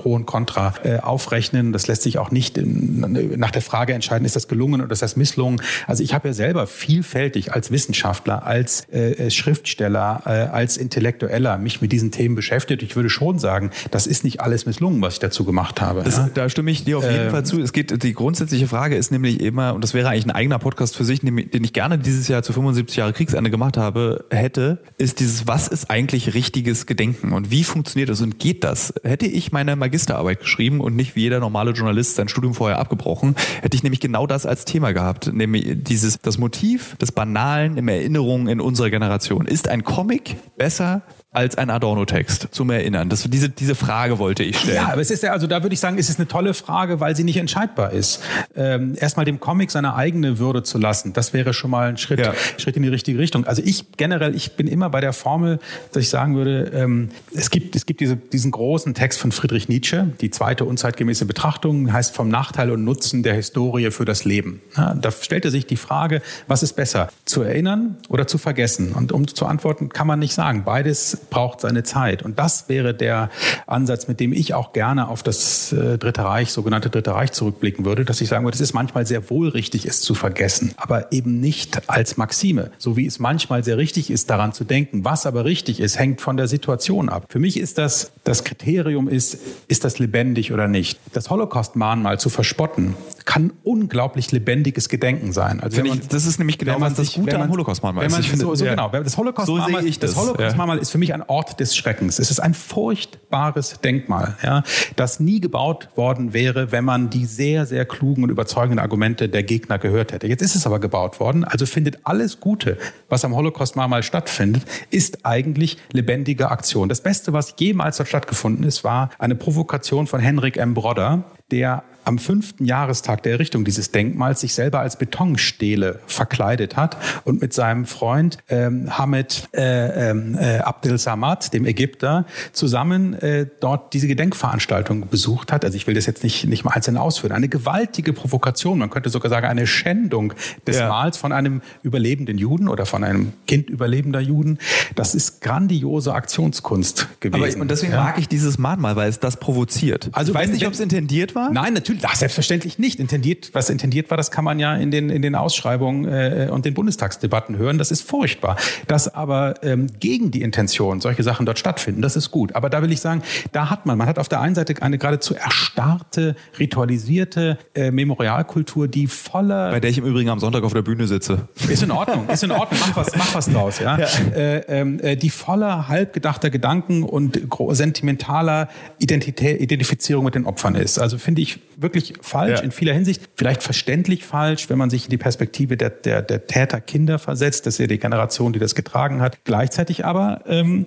Contra äh, aufrechnen. Das lässt sich auch nicht in, nach der Frage entscheiden, ist das gelungen oder ist das misslungen. Also ich habe ja selber vielfältig als Wissenschaftler, als äh, Schriftsteller, äh, als Intellektueller mich mit diesen Themen beschäftigt. Ich würde schon sagen, das ist nicht alles misslungen, was ich dazu gemacht habe. Das, ja? Da stimme ich dir auf jeden ähm, Fall zu. Es geht, die grundsätzliche Frage ist nämlich immer, und das wäre eigentlich ein eigener Podcast für sich, den ich gerne dieses Jahr zu fünfundsiebzig Jahre Kriegsende gemacht habe, hätte, ist dieses, was ist eigentlich richtiges Gedenken und wie funktioniert das und geht das? Hätte ich meine Magisterarbeit geschrieben und nicht wie jeder normale Journalist sein Studium vorher abgebrochen, hätte ich nämlich genau das als Thema gehabt, nämlich dieses, das Motiv des Banalen im Erinnerungen in unserer Generation. Ist ein Comic besser als ein Adorno-Text zum Erinnern? Das, diese, diese Frage wollte ich stellen. Ja, aber es ist ja, also da würde ich sagen, es ist eine tolle Frage, weil sie nicht entscheidbar ist. Ähm, erstmal dem Comic seine eigene Würde zu lassen, das wäre schon mal ein Schritt, ja. Schritt in die richtige Richtung. Also ich generell, ich bin immer bei der Formel, dass ich sagen würde, ähm, es gibt, es gibt diese, diesen großen Text von Friedrich Nietzsche, die zweite unzeitgemäße Betrachtung, heißt vom Nachteil und Nutzen der Historie für das Leben. Ja, da stellte sich die Frage, was ist besser, zu erinnern oder zu vergessen? Und um zu antworten, kann man nicht sagen. Beides braucht seine Zeit. Und das wäre der Ansatz, mit dem ich auch gerne auf das äh, Dritte Reich, sogenannte Dritte Reich zurückblicken würde, dass ich sagen würde, es ist manchmal sehr wohl richtig, es zu vergessen, aber eben nicht als Maxime. So wie es manchmal sehr richtig ist, daran zu denken. Was aber richtig ist, hängt von der Situation ab. Für mich ist das, das Kriterium ist, ist das lebendig oder nicht? Das Holocaust-Mahnmal zu verspotten, kann unglaublich lebendiges Gedenken sein. Also wenn man, ich, das ist nämlich genau was das Gute am Holocaust-Mahnmal ist. Ich finde, so, so ja. Genau. Das Holocaust-Mahnmal so das Holocaust-Mahnmal ja. ist für mich ein Ort des Schreckens. Es ist ein furchtbares Denkmal, ja, das nie gebaut worden wäre, wenn man die sehr, sehr klugen und überzeugenden Argumente der Gegner gehört hätte. Jetzt ist es aber gebaut worden, also findet alles Gute, was am Holocaust-Mahnmal stattfindet, ist eigentlich lebendige Aktion. Das Beste, was jemals dort stattgefunden ist, war eine Provokation von Henrik M. Brodder, der am fünften Jahrestag der Errichtung dieses Denkmals sich selber als Betonstele verkleidet hat und mit seinem Freund ähm, Hamed äh, äh, Abdel Samad, dem Ägypter, zusammen äh, dort diese Gedenkveranstaltung besucht hat. Also ich will das jetzt nicht, nicht mal einzeln ausführen. Eine gewaltige Provokation, man könnte sogar sagen eine Schändung des ja. Mals von einem überlebenden Juden oder von einem Kind überlebender Juden. Das ist grandiose Aktionskunst gewesen. Aber, und deswegen ja. mag ich dieses Mahnmal, weil es das provoziert. Also ich weiß wenn, nicht, ob es intendiert war. Nein, natürlich. Ach, selbstverständlich nicht. Intendiert, was intendiert war, das kann man ja in den, in den Ausschreibungen äh, und den Bundestagsdebatten hören. Das ist furchtbar. Dass aber ähm, gegen die Intention solche Sachen dort stattfinden, das ist gut. Aber da will ich sagen, da hat man, man hat auf der einen Seite eine geradezu erstarrte, ritualisierte äh, Memorialkultur, die voller... Bei der ich im Übrigen am Sonntag auf der Bühne sitze. Ist in Ordnung, ist in Ordnung. Mach was, mach was draus, ja. ja. Äh, äh, die voller halbgedachter Gedanken und sentimentaler Identität, Identifizierung mit den Opfern ist. Also finde ich wirklich falsch ja. in vieler Hinsicht. Vielleicht verständlich falsch, wenn man sich in die Perspektive der, der, der Täterkinder versetzt. Das ist ja die Generation, die das getragen hat. Gleichzeitig aber ähm,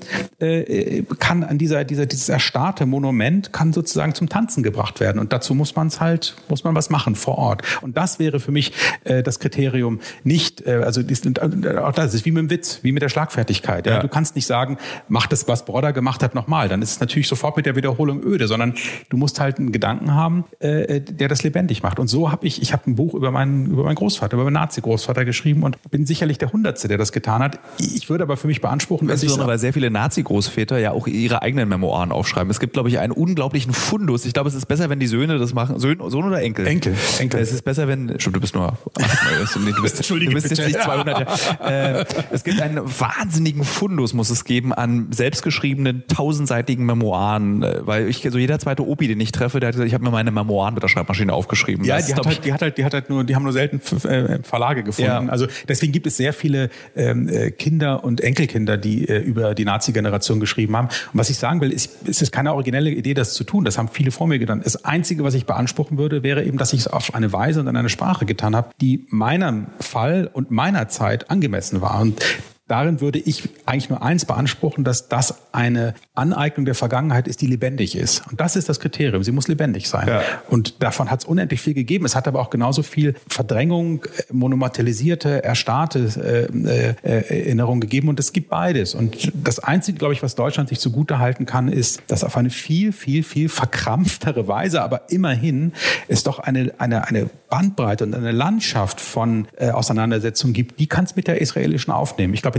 äh, kann an dieser, dieser, dieses erstarrte Monument kann sozusagen zum Tanzen gebracht werden. Und dazu muss man es halt, muss man was machen vor Ort. Und das wäre für mich äh, das Kriterium nicht, äh, also ist, auch das ist wie mit dem Witz, wie mit der Schlagfertigkeit. Ja? Ja. Du kannst nicht sagen, mach das, was Brodder gemacht hat, nochmal. Dann ist es natürlich sofort mit der Wiederholung öde, sondern du musst halt einen Gedanken haben, äh, der das lebendig macht. Und so habe ich, ich habe ein Buch über meinen, über meinen Großvater, über meinen Nazi-Großvater geschrieben und bin sicherlich der Hundertste, der das getan hat. Ich würde aber für mich beanspruchen, dass ich... Weil sehr viele Nazi-Großväter ja auch ihre eigenen Memoiren aufschreiben. Es gibt, glaube ich, einen unglaublichen Fundus. Ich glaube, es ist besser, wenn die Söhne das machen. Sohn, Sohn oder Enkel? Enkel. Enkel. Es ist besser, wenn... Stimmt, du bist nur... Nee, du bist, Entschuldige, du bist jetzt nicht zweihundert. Ja. Äh, es gibt einen wahnsinnigen Fundus, muss es geben, an selbstgeschriebenen, tausendseitigen Memoiren. Weil ich, so jeder zweite Opi, den ich treffe, der hat gesagt, ich habe mir meine Memoiren mit der Schreibmaschine aufgeschrieben. Ja, das die hat, halt, die hat halt, die hat halt nur, die haben nur selten Verlage gefunden. Ja. Also deswegen gibt es sehr viele ähm, Kinder und Enkelkinder, die äh, über die Nazi-Generation geschrieben haben. Und was ich sagen will, ist, es ist keine originelle Idee, das zu tun. Das haben viele vor mir getan. Das Einzige, was ich beanspruchen würde, wäre eben, dass ich es auf eine Weise und in einer Sprache getan habe, die meinem Fall und meiner Zeit angemessen war. Und darin würde ich eigentlich nur eins beanspruchen, dass das eine Aneignung der Vergangenheit ist, die lebendig ist. Und das ist das Kriterium. Sie muss lebendig sein. Ja. Und davon hat es unendlich viel gegeben. Es hat aber auch genauso viel Verdrängung, monumentalisierte, erstarrte äh, äh, Erinnerung gegeben. Und es gibt beides. Und das Einzige, glaube ich, was Deutschland sich zugute halten kann, ist, dass auf eine viel, viel, viel verkrampftere Weise, aber immerhin es doch eine, eine, eine Bandbreite und eine Landschaft von äh, Auseinandersetzungen gibt, die kann es mit der israelischen aufnehmen. Ich glaube,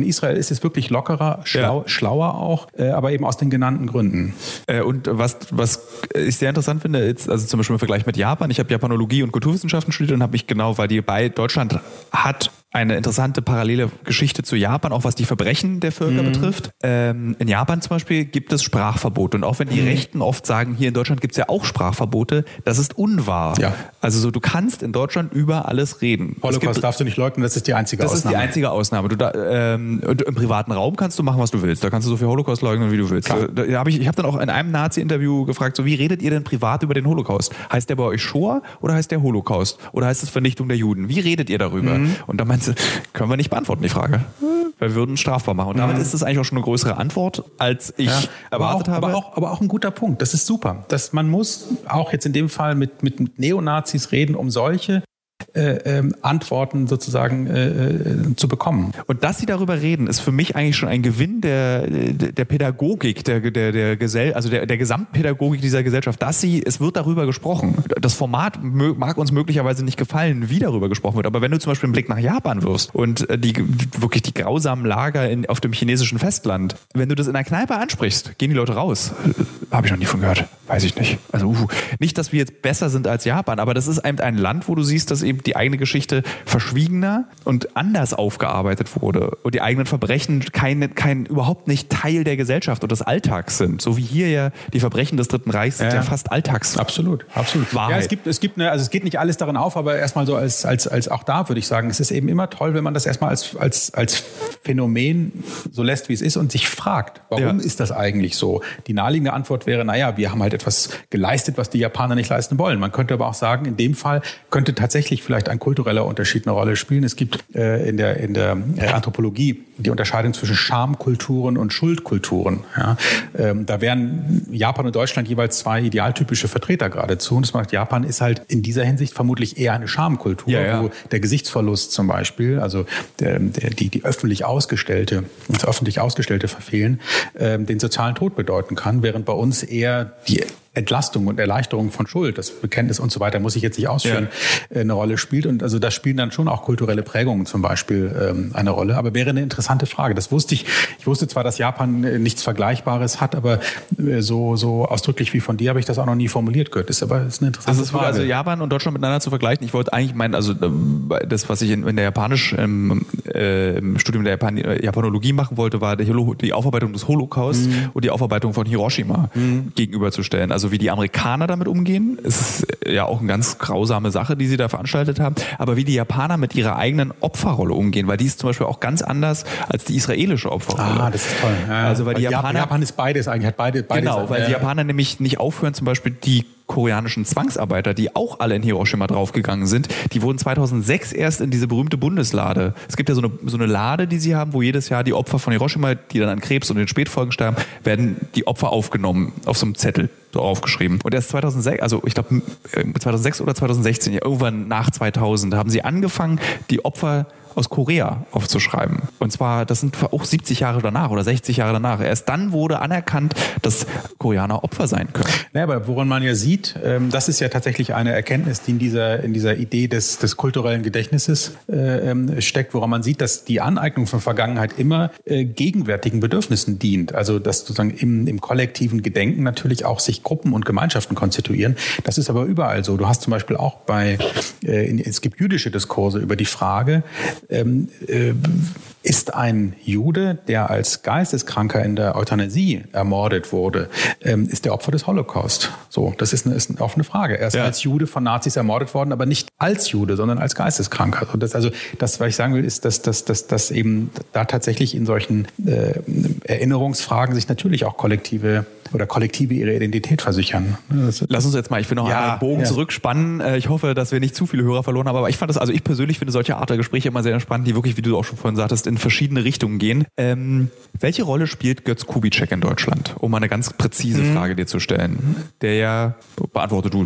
In Israel ist es wirklich lockerer, schlau, ja. schlauer auch, äh, aber eben aus den genannten Gründen. Äh, und was, was ich sehr interessant finde, ist, also zum Beispiel im Vergleich mit Japan, ich habe Japanologie und Kulturwissenschaften studiert und habe mich genau, weil die bei Deutschland hat eine interessante parallele Geschichte zu Japan, auch was die Verbrechen der Völker mhm. betrifft. Ähm, in Japan zum Beispiel gibt es Sprachverbote. Und auch wenn die mhm. Rechten oft sagen, hier in Deutschland gibt es ja auch Sprachverbote, das ist unwahr. Ja. Also so, du kannst in Deutschland über alles reden. Holocaust gibt, darfst du nicht leugnen, das ist die einzige das Ausnahme. Das ist die einzige Ausnahme. Du da, ähm, im privaten Raum kannst du machen, was du willst. Da kannst du so viel Holocaust leugnen, wie du willst. Da, da hab ich ich habe dann auch in einem Nazi-Interview gefragt, so wie redet ihr denn privat über den Holocaust? Heißt der bei euch Shoah oder heißt der Holocaust? Oder heißt es Vernichtung der Juden? Wie redet ihr darüber? Mhm. Und da meinst du, können wir nicht beantworten, die Frage. Wir würden es strafbar machen. Und damit mhm. ist es eigentlich auch schon eine größere Antwort, als ich ja, erwartet aber auch, habe. Aber auch, aber auch ein guter Punkt. Das ist super. Das, man muss auch jetzt in dem Fall mit, mit Neonazis reden, um solche Äh, ähm, Antworten sozusagen äh, äh, zu bekommen. Und dass Sie darüber reden, ist für mich eigentlich schon ein Gewinn der, der Pädagogik, der, der, der, Gesell, also der, der Gesamtpädagogik dieser Gesellschaft, dass sie, es wird darüber gesprochen. Das Format mö, mag uns möglicherweise nicht gefallen, wie darüber gesprochen wird, aber wenn du zum Beispiel einen Blick nach Japan wirfst und die, wirklich die grausamen Lager in, auf dem chinesischen Festland, wenn du das in einer Kneipe ansprichst, gehen die Leute raus. Habe ich noch nie von gehört. Weiß ich nicht. Also uh, nicht, dass wir jetzt besser sind als Japan, aber das ist ein, ein Land, wo du siehst, dass eben die eigene Geschichte verschwiegener und anders aufgearbeitet wurde und die eigenen Verbrechen keine, kein, überhaupt nicht Teil der Gesellschaft und des Alltags sind. So wie hier ja die Verbrechen des Dritten Reichs sind ja, ja fast Alltags. Absolut, absolut. Wahrheit. Ja, es gibt, es gibt eine, also es geht nicht alles darin auf, aber erstmal so als, als, als auch da würde ich sagen, es ist eben immer toll, wenn man das erstmal als, als, als Phänomen so lässt, wie es ist und sich fragt, warum ja. ist das eigentlich so? Die naheliegende Antwort wäre, naja, wir haben halt etwas geleistet, was die Japaner nicht leisten wollen. Man könnte aber auch sagen, in dem Fall könnte tatsächlich vielleicht ein kultureller Unterschied eine Rolle spielen. Es gibt äh, in der, in der Anthropologie die Unterscheidung zwischen Schamkulturen und Schuldkulturen. Ja. Ähm, da wären Japan und Deutschland jeweils zwei idealtypische Vertreter geradezu. Und das macht, Japan ist halt in dieser Hinsicht vermutlich eher eine Schamkultur, ja, ja. wo der Gesichtsverlust zum Beispiel, also der, der, die, die öffentlich ausgestellte, das öffentlich Ausgestellte Verfehlen, äh, den sozialen Tod bedeuten kann, während bei uns eher die Entlastung und Erleichterung von Schuld, das Bekenntnis und so weiter, muss ich jetzt nicht ausführen, ja. eine Rolle spielt. Und also da spielen dann schon auch kulturelle Prägungen zum Beispiel ähm, eine Rolle. Aber wäre eine interessante Frage. Das wusste ich. Ich wusste zwar, dass Japan äh, nichts Vergleichbares hat, aber äh, so, so ausdrücklich wie von dir habe ich das auch noch nie formuliert gehört. Ist aber ist eine interessante das ist Frage. Also Japan und Deutschland miteinander zu vergleichen. Ich wollte eigentlich meinen, also das, was ich in, in der Japanisch ähm, äh, im Studium der Japan, Japanologie machen wollte, war die, die Aufarbeitung des Holocaust mhm. und die Aufarbeitung von Hiroshima mhm. gegenüberzustellen. Also wie die Amerikaner damit umgehen, ist ja auch eine ganz grausame Sache, die sie da veranstaltet haben, aber wie die Japaner mit ihrer eigenen Opferrolle umgehen, weil die ist zum Beispiel auch ganz anders als die israelische Opferrolle. Ah, das ist toll. Ja, also weil die Japaner, Japan ist beides eigentlich, hat beide, beide genau, weil die Japaner nämlich nicht aufhören, zum Beispiel die koreanischen Zwangsarbeiter, die auch alle in Hiroshima draufgegangen sind, die wurden zweitausendsechs erst in diese berühmte Bundeslade. Es gibt ja so eine, so eine Lade, die sie haben, wo jedes Jahr die Opfer von Hiroshima, die dann an Krebs und den Spätfolgen sterben, werden die Opfer aufgenommen auf so einem Zettel so aufgeschrieben. Und erst zweitausendsechs, also ich glaube zweitausendsechs oder zweitausendsechzehn, irgendwann nach zweitausend, haben sie angefangen, die Opfer aus Korea aufzuschreiben. Und zwar, das sind auch siebzig Jahre danach oder sechzig Jahre danach. Erst dann wurde anerkannt, dass Koreaner Opfer sein können. Naja, aber woran man ja sieht, ähm, das ist ja tatsächlich eine Erkenntnis, die in dieser, in dieser Idee des, des kulturellen Gedächtnisses äh, steckt, woran man sieht, dass die Aneignung von Vergangenheit immer äh, gegenwärtigen Bedürfnissen dient. Also, dass sozusagen im, im kollektiven Gedenken natürlich auch sich Gruppen und Gemeinschaften konstituieren. Das ist aber überall so. Du hast zum Beispiel auch bei, äh, in, es gibt jüdische Diskurse über die Frage, Ähm, äh, ist ein Jude, der als Geisteskranker in der Euthanasie ermordet wurde, ähm, ist der Opfer des Holocaust? So, das ist eine, ist eine offene Frage. Er ist ja. als Jude von Nazis ermordet worden, aber nicht als Jude, sondern als Geisteskranker. Also das, also das, was ich sagen will, ist, dass, dass, dass, dass eben da tatsächlich in solchen äh, Erinnerungsfragen sich natürlich auch kollektive oder Kollektive ihre Identität versichern. Das, Lass uns jetzt mal, ich will noch ja, einen Bogen ja. zurückspannen. Ich hoffe, dass wir nicht zu viele Hörer verloren haben, aber ich fand das, also ich persönlich finde solche Art der Gespräche immer sehr spannend, die wirklich, wie du auch schon vorhin sagtest, in verschiedene Richtungen gehen. Ähm, welche Rolle spielt Götz Kubitschek in Deutschland? Um mal eine ganz präzise mhm. Frage dir zu stellen. Der ja, beantworte du.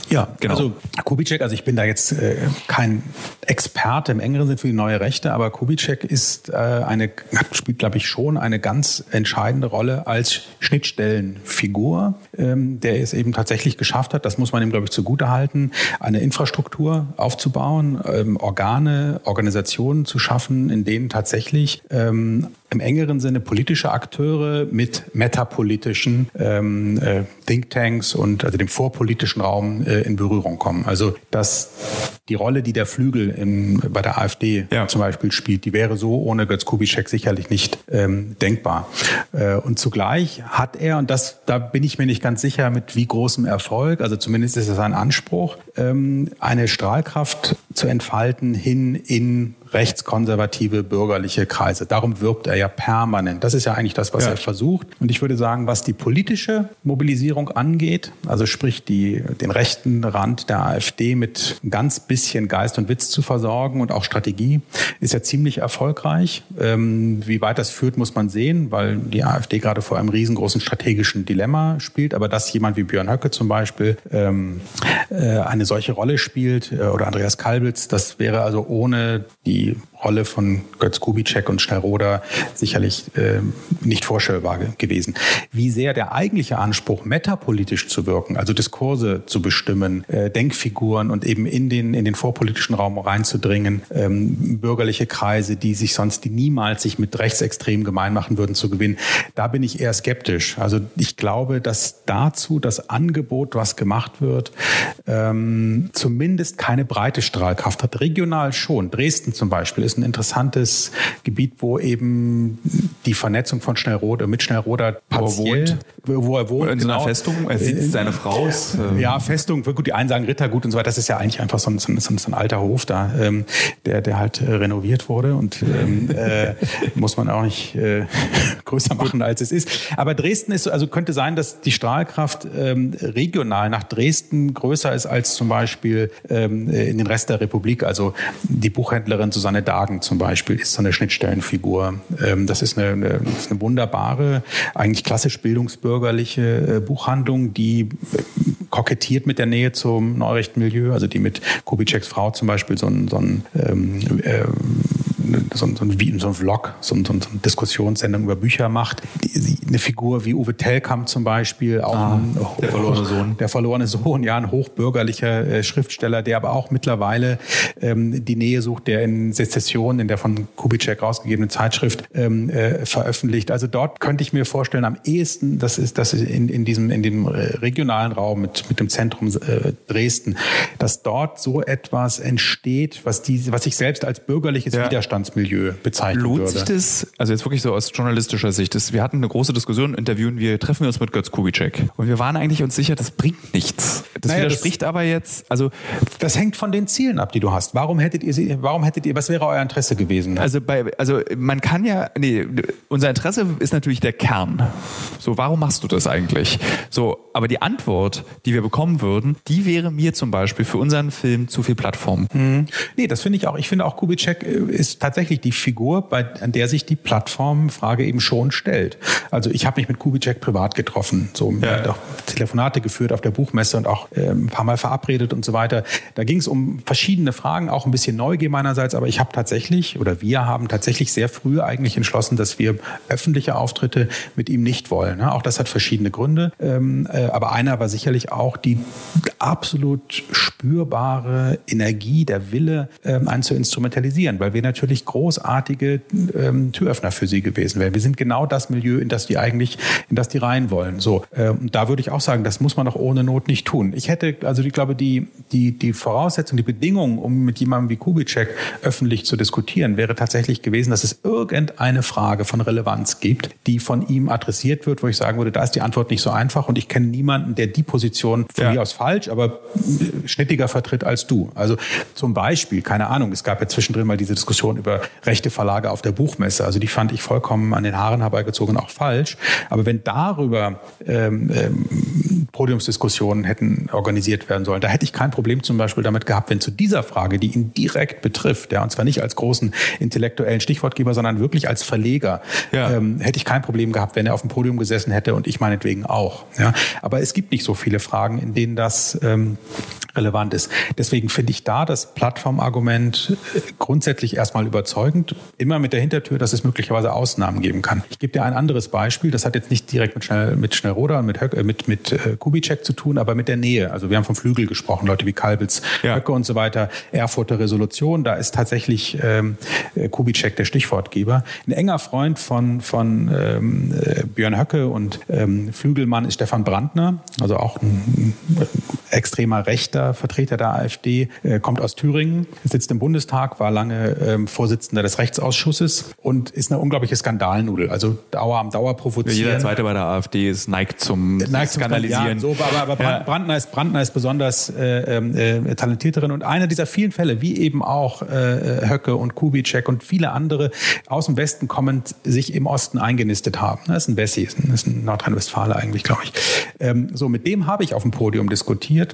Ja, genau. Also Kubitschek, also ich bin da jetzt äh, kein Experte im engeren Sinn für die neue Rechte, aber Kubitschek ist äh, eine, spielt, glaube ich, schon eine ganz entscheidende Rolle als Schnittstellenfigur, ähm, der es eben tatsächlich geschafft hat, das muss man ihm, glaube ich, zugutehalten, eine Infrastruktur aufzubauen, ähm, Organe, Organisationen zu schaffen, in denen tatsächlich ähm, im engeren Sinne politische Akteure mit metapolitischen ähm, äh, Thinktanks und also dem vorpolitischen Raum äh, in Berührung kommen. Also dass die Rolle, die der Flügel in, bei der AfD ja. zum Beispiel spielt, die wäre so ohne Götz Kubitschek sicherlich nicht ähm, denkbar. Äh, und zugleich hat er, und das da bin ich mir nicht ganz sicher, mit wie großem Erfolg, also zumindest ist es ein Anspruch, ähm, eine Strahlkraft zu entfalten hin in rechtskonservative bürgerliche Kreise. Darum wirbt er ja permanent. Das ist ja eigentlich das, was ja. er versucht. Und ich würde sagen, was die politische Mobilisierung angeht, also sprich die, den rechten Rand der AfD mit ein ganz bisschen Geist und Witz zu versorgen und auch Strategie, ist er ziemlich erfolgreich. Ähm, wie weit das führt, muss man sehen, weil die AfD gerade vor einem riesengroßen strategischen Dilemma spielt. Aber dass jemand wie Björn Höcke zum Beispiel ähm, äh, eine solche Rolle spielt äh, oder Andreas Kalbitz, das wäre also ohne die die Rolle von Götz Kubitschek und Schnellroda sicherlich äh, nicht vorstellbar ge- gewesen. Wie sehr der eigentliche Anspruch, metapolitisch zu wirken, also Diskurse zu bestimmen, äh, Denkfiguren und eben in den, in den vorpolitischen Raum reinzudringen, ähm, bürgerliche Kreise, die sich sonst, die niemals sich mit Rechtsextremen gemein machen würden, zu gewinnen, da bin ich eher skeptisch. Also ich glaube, dass dazu das Angebot, was gemacht wird, ähm, zumindest keine breite Strahlkraft hat. Regional schon. Dresden zum Beispiel ist ein interessantes Gebiet, wo eben die Vernetzung von Schnellroda mit Schnellroda partiell, wo er wohnt, wo er wohnt in so einer Festung, er sitzt, seine Frau ist, äh, ja, Festung, gut, die einen sagen Rittergut und so weiter, das ist ja eigentlich einfach so ein, so ein, so ein alter Hof da, ähm, der, der halt äh, renoviert wurde und ähm, äh, muss man auch nicht äh, größer machen, als es ist. Aber Dresden ist, also könnte sein, dass die Strahlkraft ähm, regional nach Dresden größer ist als zum Beispiel ähm, in den Rest der Republik. Also die Buchhändlerin Susanne Dagen zum Beispiel ist so eine Schnittstellenfigur. Ähm, das ist eine, eine, das ist eine wunderbare, eigentlich klassisch bildungsbürgerliche äh, Buchhandlung, die äh, kokettiert mit der Nähe zum neurechten Milieu, also die mit Kubitscheks Frau zum Beispiel so ein, so ein ähm, äh, So ein, so, ein, so ein Vlog, so, ein, so eine Diskussionssendung über Bücher macht. Die, eine Figur wie Uwe Tellkamp zum Beispiel, auch ah, ein, der verlorene Sohn. Der verlorene Sohn, ja, ein hochbürgerlicher äh, Schriftsteller, der aber auch mittlerweile ähm, die Nähe sucht, der in Sezession, in der von Kubitschek rausgegebenen Zeitschrift ähm, äh, veröffentlicht. Also dort könnte ich mir vorstellen, am ehesten, das ist das in, in diesem in dem regionalen Raum mit, mit dem Zentrum äh, Dresden, dass dort so etwas entsteht, was, die, was sich selbst als bürgerliches ja. Widerstandsmilieu bezeichnen Lohnt würde. Sich das, also jetzt wirklich so aus journalistischer Sicht, das, wir hatten eine große Diskussion, interviewen wir, treffen wir uns mit Götz Kubitschek. Und wir waren eigentlich uns sicher, das bringt nichts. Das naja, widerspricht das, aber jetzt, also... Das hängt von den Zielen ab, die du hast. Warum hättet ihr, warum hättet ihr, was wäre euer Interesse gewesen? Also bei, also man kann ja, nee, unser Interesse ist natürlich der Kern. So, warum machst du das eigentlich? So, aber die Antwort, die wir bekommen würden, die wäre mir zum Beispiel für unseren Film zu viel Plattform. Hm. Nee, das finde ich auch. Ich finde auch, Kubitschek ist tatsächlich die Figur, bei, an der sich die Plattformfrage eben schon stellt. Also ich habe mich mit Kubitschek privat getroffen, so ja. auch Telefonate geführt auf der Buchmesse und auch äh, ein paar Mal verabredet und so weiter. Da ging es um verschiedene Fragen, auch ein bisschen Neugier meinerseits, aber ich habe tatsächlich, oder wir haben tatsächlich sehr früh eigentlich entschlossen, dass wir öffentliche Auftritte mit ihm nicht wollen. Auch das hat verschiedene Gründe, ähm, äh, aber einer war sicherlich auch die absolut spürbare Energie, der Wille, ähm, einen zu instrumentalisieren, weil wir natürlich großartige ähm, Türöffner für sie gewesen wären. Wir sind genau das Milieu, in das die eigentlich, in das die rein wollen. So, ähm, da würde ich auch sagen, das muss man doch ohne Not nicht tun. Ich hätte, also ich glaube, die, die, die Voraussetzung, die Bedingung, um mit jemandem wie Kubitschek öffentlich zu diskutieren, wäre tatsächlich gewesen, dass es irgendeine Frage von Relevanz gibt, die von ihm adressiert wird, wo ich sagen würde, da ist die Antwort nicht so einfach und ich kenne niemanden, der die Position von ja. mir aus falsch, aber schnittiger vertritt als du. Also zum Beispiel, keine Ahnung, es gab ja zwischendrin mal diese Diskussion über rechte Verlage auf der Buchmesse. Also die fand ich vollkommen an den Haaren herbeigezogen, auch falsch. Aber wenn darüber ähm, ähm, Podiumsdiskussionen hätten organisiert werden sollen, da hätte ich kein Problem zum Beispiel damit gehabt, wenn zu dieser Frage, die ihn direkt betrifft, ja, und zwar nicht als großen intellektuellen Stichwortgeber, sondern wirklich als Verleger, ja. ähm, hätte ich kein Problem gehabt, wenn er auf dem Podium gesessen hätte und ich meinetwegen auch. Ja. Aber es gibt nicht so viele Fragen, in denen das, ähm, relevant ist. Deswegen finde ich da das Plattformargument grundsätzlich erstmal überzeugend, immer mit der Hintertür, dass es möglicherweise Ausnahmen geben kann. Ich gebe dir ein anderes Beispiel, das hat jetzt nicht direkt mit, Schnell, mit Schnellroder und mit, Höcke, mit, mit äh, Kubitschek zu tun, aber mit der Nähe. Also wir haben vom Flügel gesprochen, Leute wie Kalbitz, ja. Höcke und so weiter, Erfurter Resolution, da ist tatsächlich ähm, Kubitschek der Stichwortgeber. Ein enger Freund von, von ähm, Björn Höcke und ähm, Flügelmann ist Stefan Brandner, also auch ein, ein extremer rechter Vertreter der AfD, äh, kommt aus Thüringen, sitzt im Bundestag, war lange ähm, Vorsitzender des Rechtsausschusses und ist eine unglaubliche Skandalnudel. Also Dauer am Dauer provozieren. Jeder Zweite bei der AfD ist neigt zum neigt Skandalisieren. Zum, ja, so, aber aber ja. Brandner, ist, Brandner ist besonders äh, äh, talentierterin und einer dieser vielen Fälle, wie eben auch äh, Höcke und Kubitschek und viele andere aus dem Westen kommend sich im Osten eingenistet haben. Das ist ein Wessi, das ist ein Nordrhein-Westfale eigentlich, glaube ich. Ähm, so, mit dem habe ich auf dem Podium diskutiert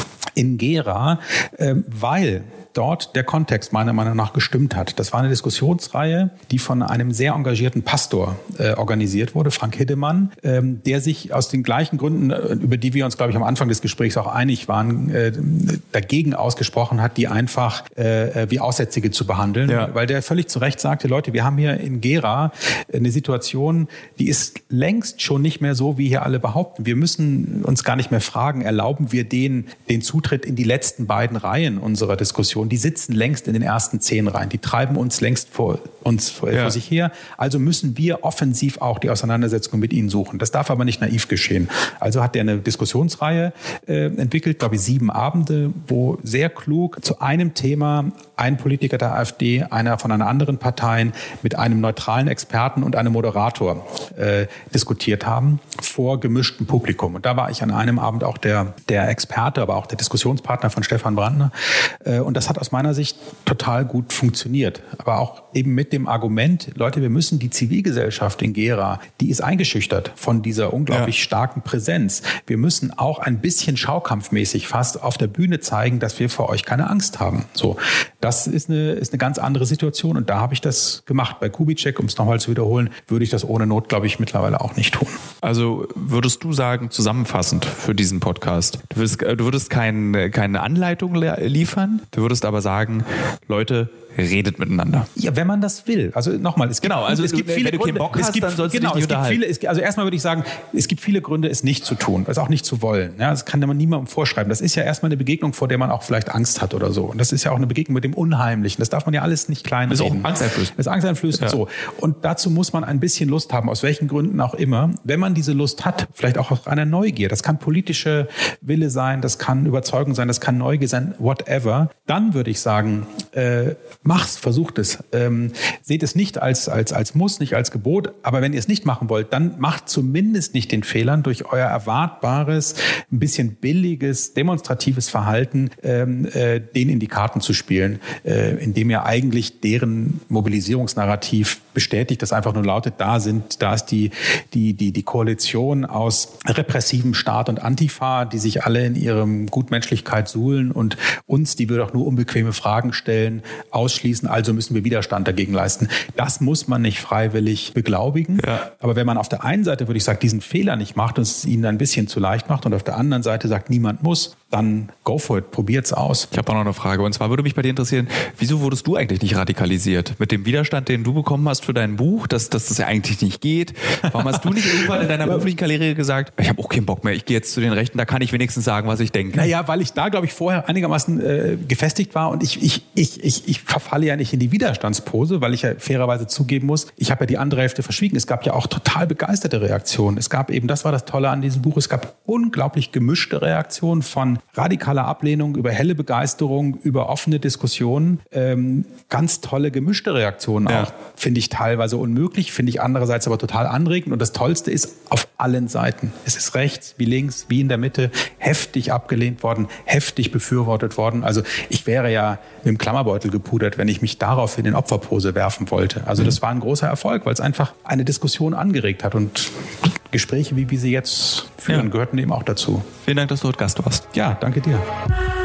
in Gera, äh, weil dort der Kontext meiner Meinung nach gestimmt hat. Das war eine Diskussionsreihe, die von einem sehr engagierten Pastor äh, organisiert wurde, Frank Hiddemann, ähm, der sich aus den gleichen Gründen, über die wir uns, glaube ich, am Anfang des Gesprächs auch einig waren, äh, dagegen ausgesprochen hat, die einfach äh, wie Aussätzige zu behandeln. Ja. Weil der völlig zu Recht sagte, Leute, wir haben hier in Gera eine Situation, die ist längst schon nicht mehr so, wie hier alle behaupten. Wir müssen uns gar nicht mehr fragen, erlauben wir denen den Zutritt in die letzten beiden Reihen unserer Diskussion. Die sitzen längst in den ersten zehn Reihen. Die treiben uns längst vor uns vor, ja. vor sich her. Also müssen wir offensiv auch die Auseinandersetzung mit ihnen suchen. Das darf aber nicht naiv geschehen. Also hat er eine Diskussionsreihe äh, entwickelt, glaube ich, sieben Abende, wo sehr klug zu einem Thema ein Politiker der AfD, einer von einer anderen Partei mit einem neutralen Experten und einem Moderator äh, diskutiert haben vor gemischtem Publikum. Und da war ich an einem Abend auch der, der Experte, aber auch der Diskussionspartner von Stefan Brandner. Äh, und das hat aus meiner Sicht total gut funktioniert. Aber auch eben mit dem Argument, Leute, wir müssen die Zivilgesellschaft in Gera, die ist eingeschüchtert von dieser unglaublich ja. starken Präsenz. Wir müssen auch ein bisschen schaukampfmäßig fast auf der Bühne zeigen, dass wir vor euch keine Angst haben. So, das ist eine, ist eine ganz andere Situation und da habe ich das gemacht. Bei Kubitschek, um es nochmal zu wiederholen, würde ich das ohne Not, glaube ich, mittlerweile auch nicht tun. Also würdest du sagen, zusammenfassend für diesen Podcast, du würdest, du würdest kein, keine Anleitung liefern, du würdest aber sagen, Leute, redet miteinander. Ja, wenn man das will. Also nochmal, es gibt, genau, also es gibt wenn viele du Gründe, keinen Bock hast, es gibt, dann sollst genau, du dich nicht es gibt unterhalten. viele, es, also erstmal würde ich sagen, es gibt viele Gründe, es nicht zu tun, es auch nicht zu wollen. Ja, das kann man niemandem vorschreiben. Das ist ja erstmal eine Begegnung, vor der man auch vielleicht Angst hat oder so. Und das ist ja auch eine Begegnung mit dem Unheimlichen. Das darf man ja alles nicht klein reden. Das ist auch angsteinflößend. Das ist angsteinflößend, ja. So. Und dazu muss man ein bisschen Lust haben, aus welchen Gründen auch immer. Wenn man diese Lust hat, vielleicht auch aus einer Neugier, das kann politische Wille sein, das kann Überzeugung sein, das kann Neugier sein, whatever, dann würde ich sagen, äh, mach's, versucht es. Ähm, seht es nicht als, als, als Muss, nicht als Gebot, aber wenn ihr es nicht machen wollt, dann macht zumindest nicht den Fehlern, durch euer erwartbares, ein bisschen billiges, demonstratives Verhalten ähm, äh, denen in die Karten zu spielen, äh, indem ihr eigentlich deren Mobilisierungsnarrativ bestätigt, das einfach nur lautet, da sind, da ist die, die, die, die Koalition aus repressivem Staat und Antifa, die sich alle in ihrem Gutmenschlichkeit suhlen und uns, die wir doch nur unbequeme Fragen stellen, ausschließen, also müssen wir Widerstand dagegen leisten. Das muss man nicht freiwillig beglaubigen. Ja. Aber wenn man auf der einen Seite, würde ich sagen, diesen Fehler nicht macht und es ihnen ein bisschen zu leicht macht und auf der anderen Seite sagt, niemand muss, dann go for it, probiert's aus. Ich habe auch noch eine Frage und zwar würde mich bei dir interessieren, wieso wurdest du eigentlich nicht radikalisiert? Mit dem Widerstand, den du bekommen hast für dein Buch, dass, dass das ja eigentlich nicht geht. Warum hast du nicht irgendwann in deiner beruflichen Karriere gesagt, ich habe auch keinen Bock mehr, ich gehe jetzt zu den Rechten, da kann ich wenigstens sagen, was ich denke? Naja, weil ich da, glaube ich, vorher einigermaßen äh, gefestigt war und ich, ich, ich, ich, ich verfalle ja nicht in die Widerstandspose, weil ich ja fairerweise zugeben muss, ich habe ja die andere Hälfte verschwiegen. Es gab ja auch total begeisterte Reaktionen. Es gab eben, das war das Tolle an diesem Buch, es gab unglaublich gemischte Reaktionen von radikaler Ablehnung über helle Begeisterung, über offene Diskussionen. Ähm, ganz tolle gemischte Reaktionen ja. auch, finde ich teilweise unmöglich, finde ich andererseits aber total anregend. Und das Tollste ist, auf allen Seiten. Es ist rechts wie links, wie in der Mitte, heftig abgelehnt worden, heftig befürwortet worden. Also ich wäre ja mit dem Klammerbeutel gepudert, wenn ich mich daraufhin in Opferpose werfen wollte. Also das war ein großer Erfolg, weil es einfach eine Diskussion angeregt hat und Gespräche, wie wir sie jetzt führen, ja. gehörten eben auch dazu. Vielen Dank, dass du heute Gast warst. Ja, danke dir.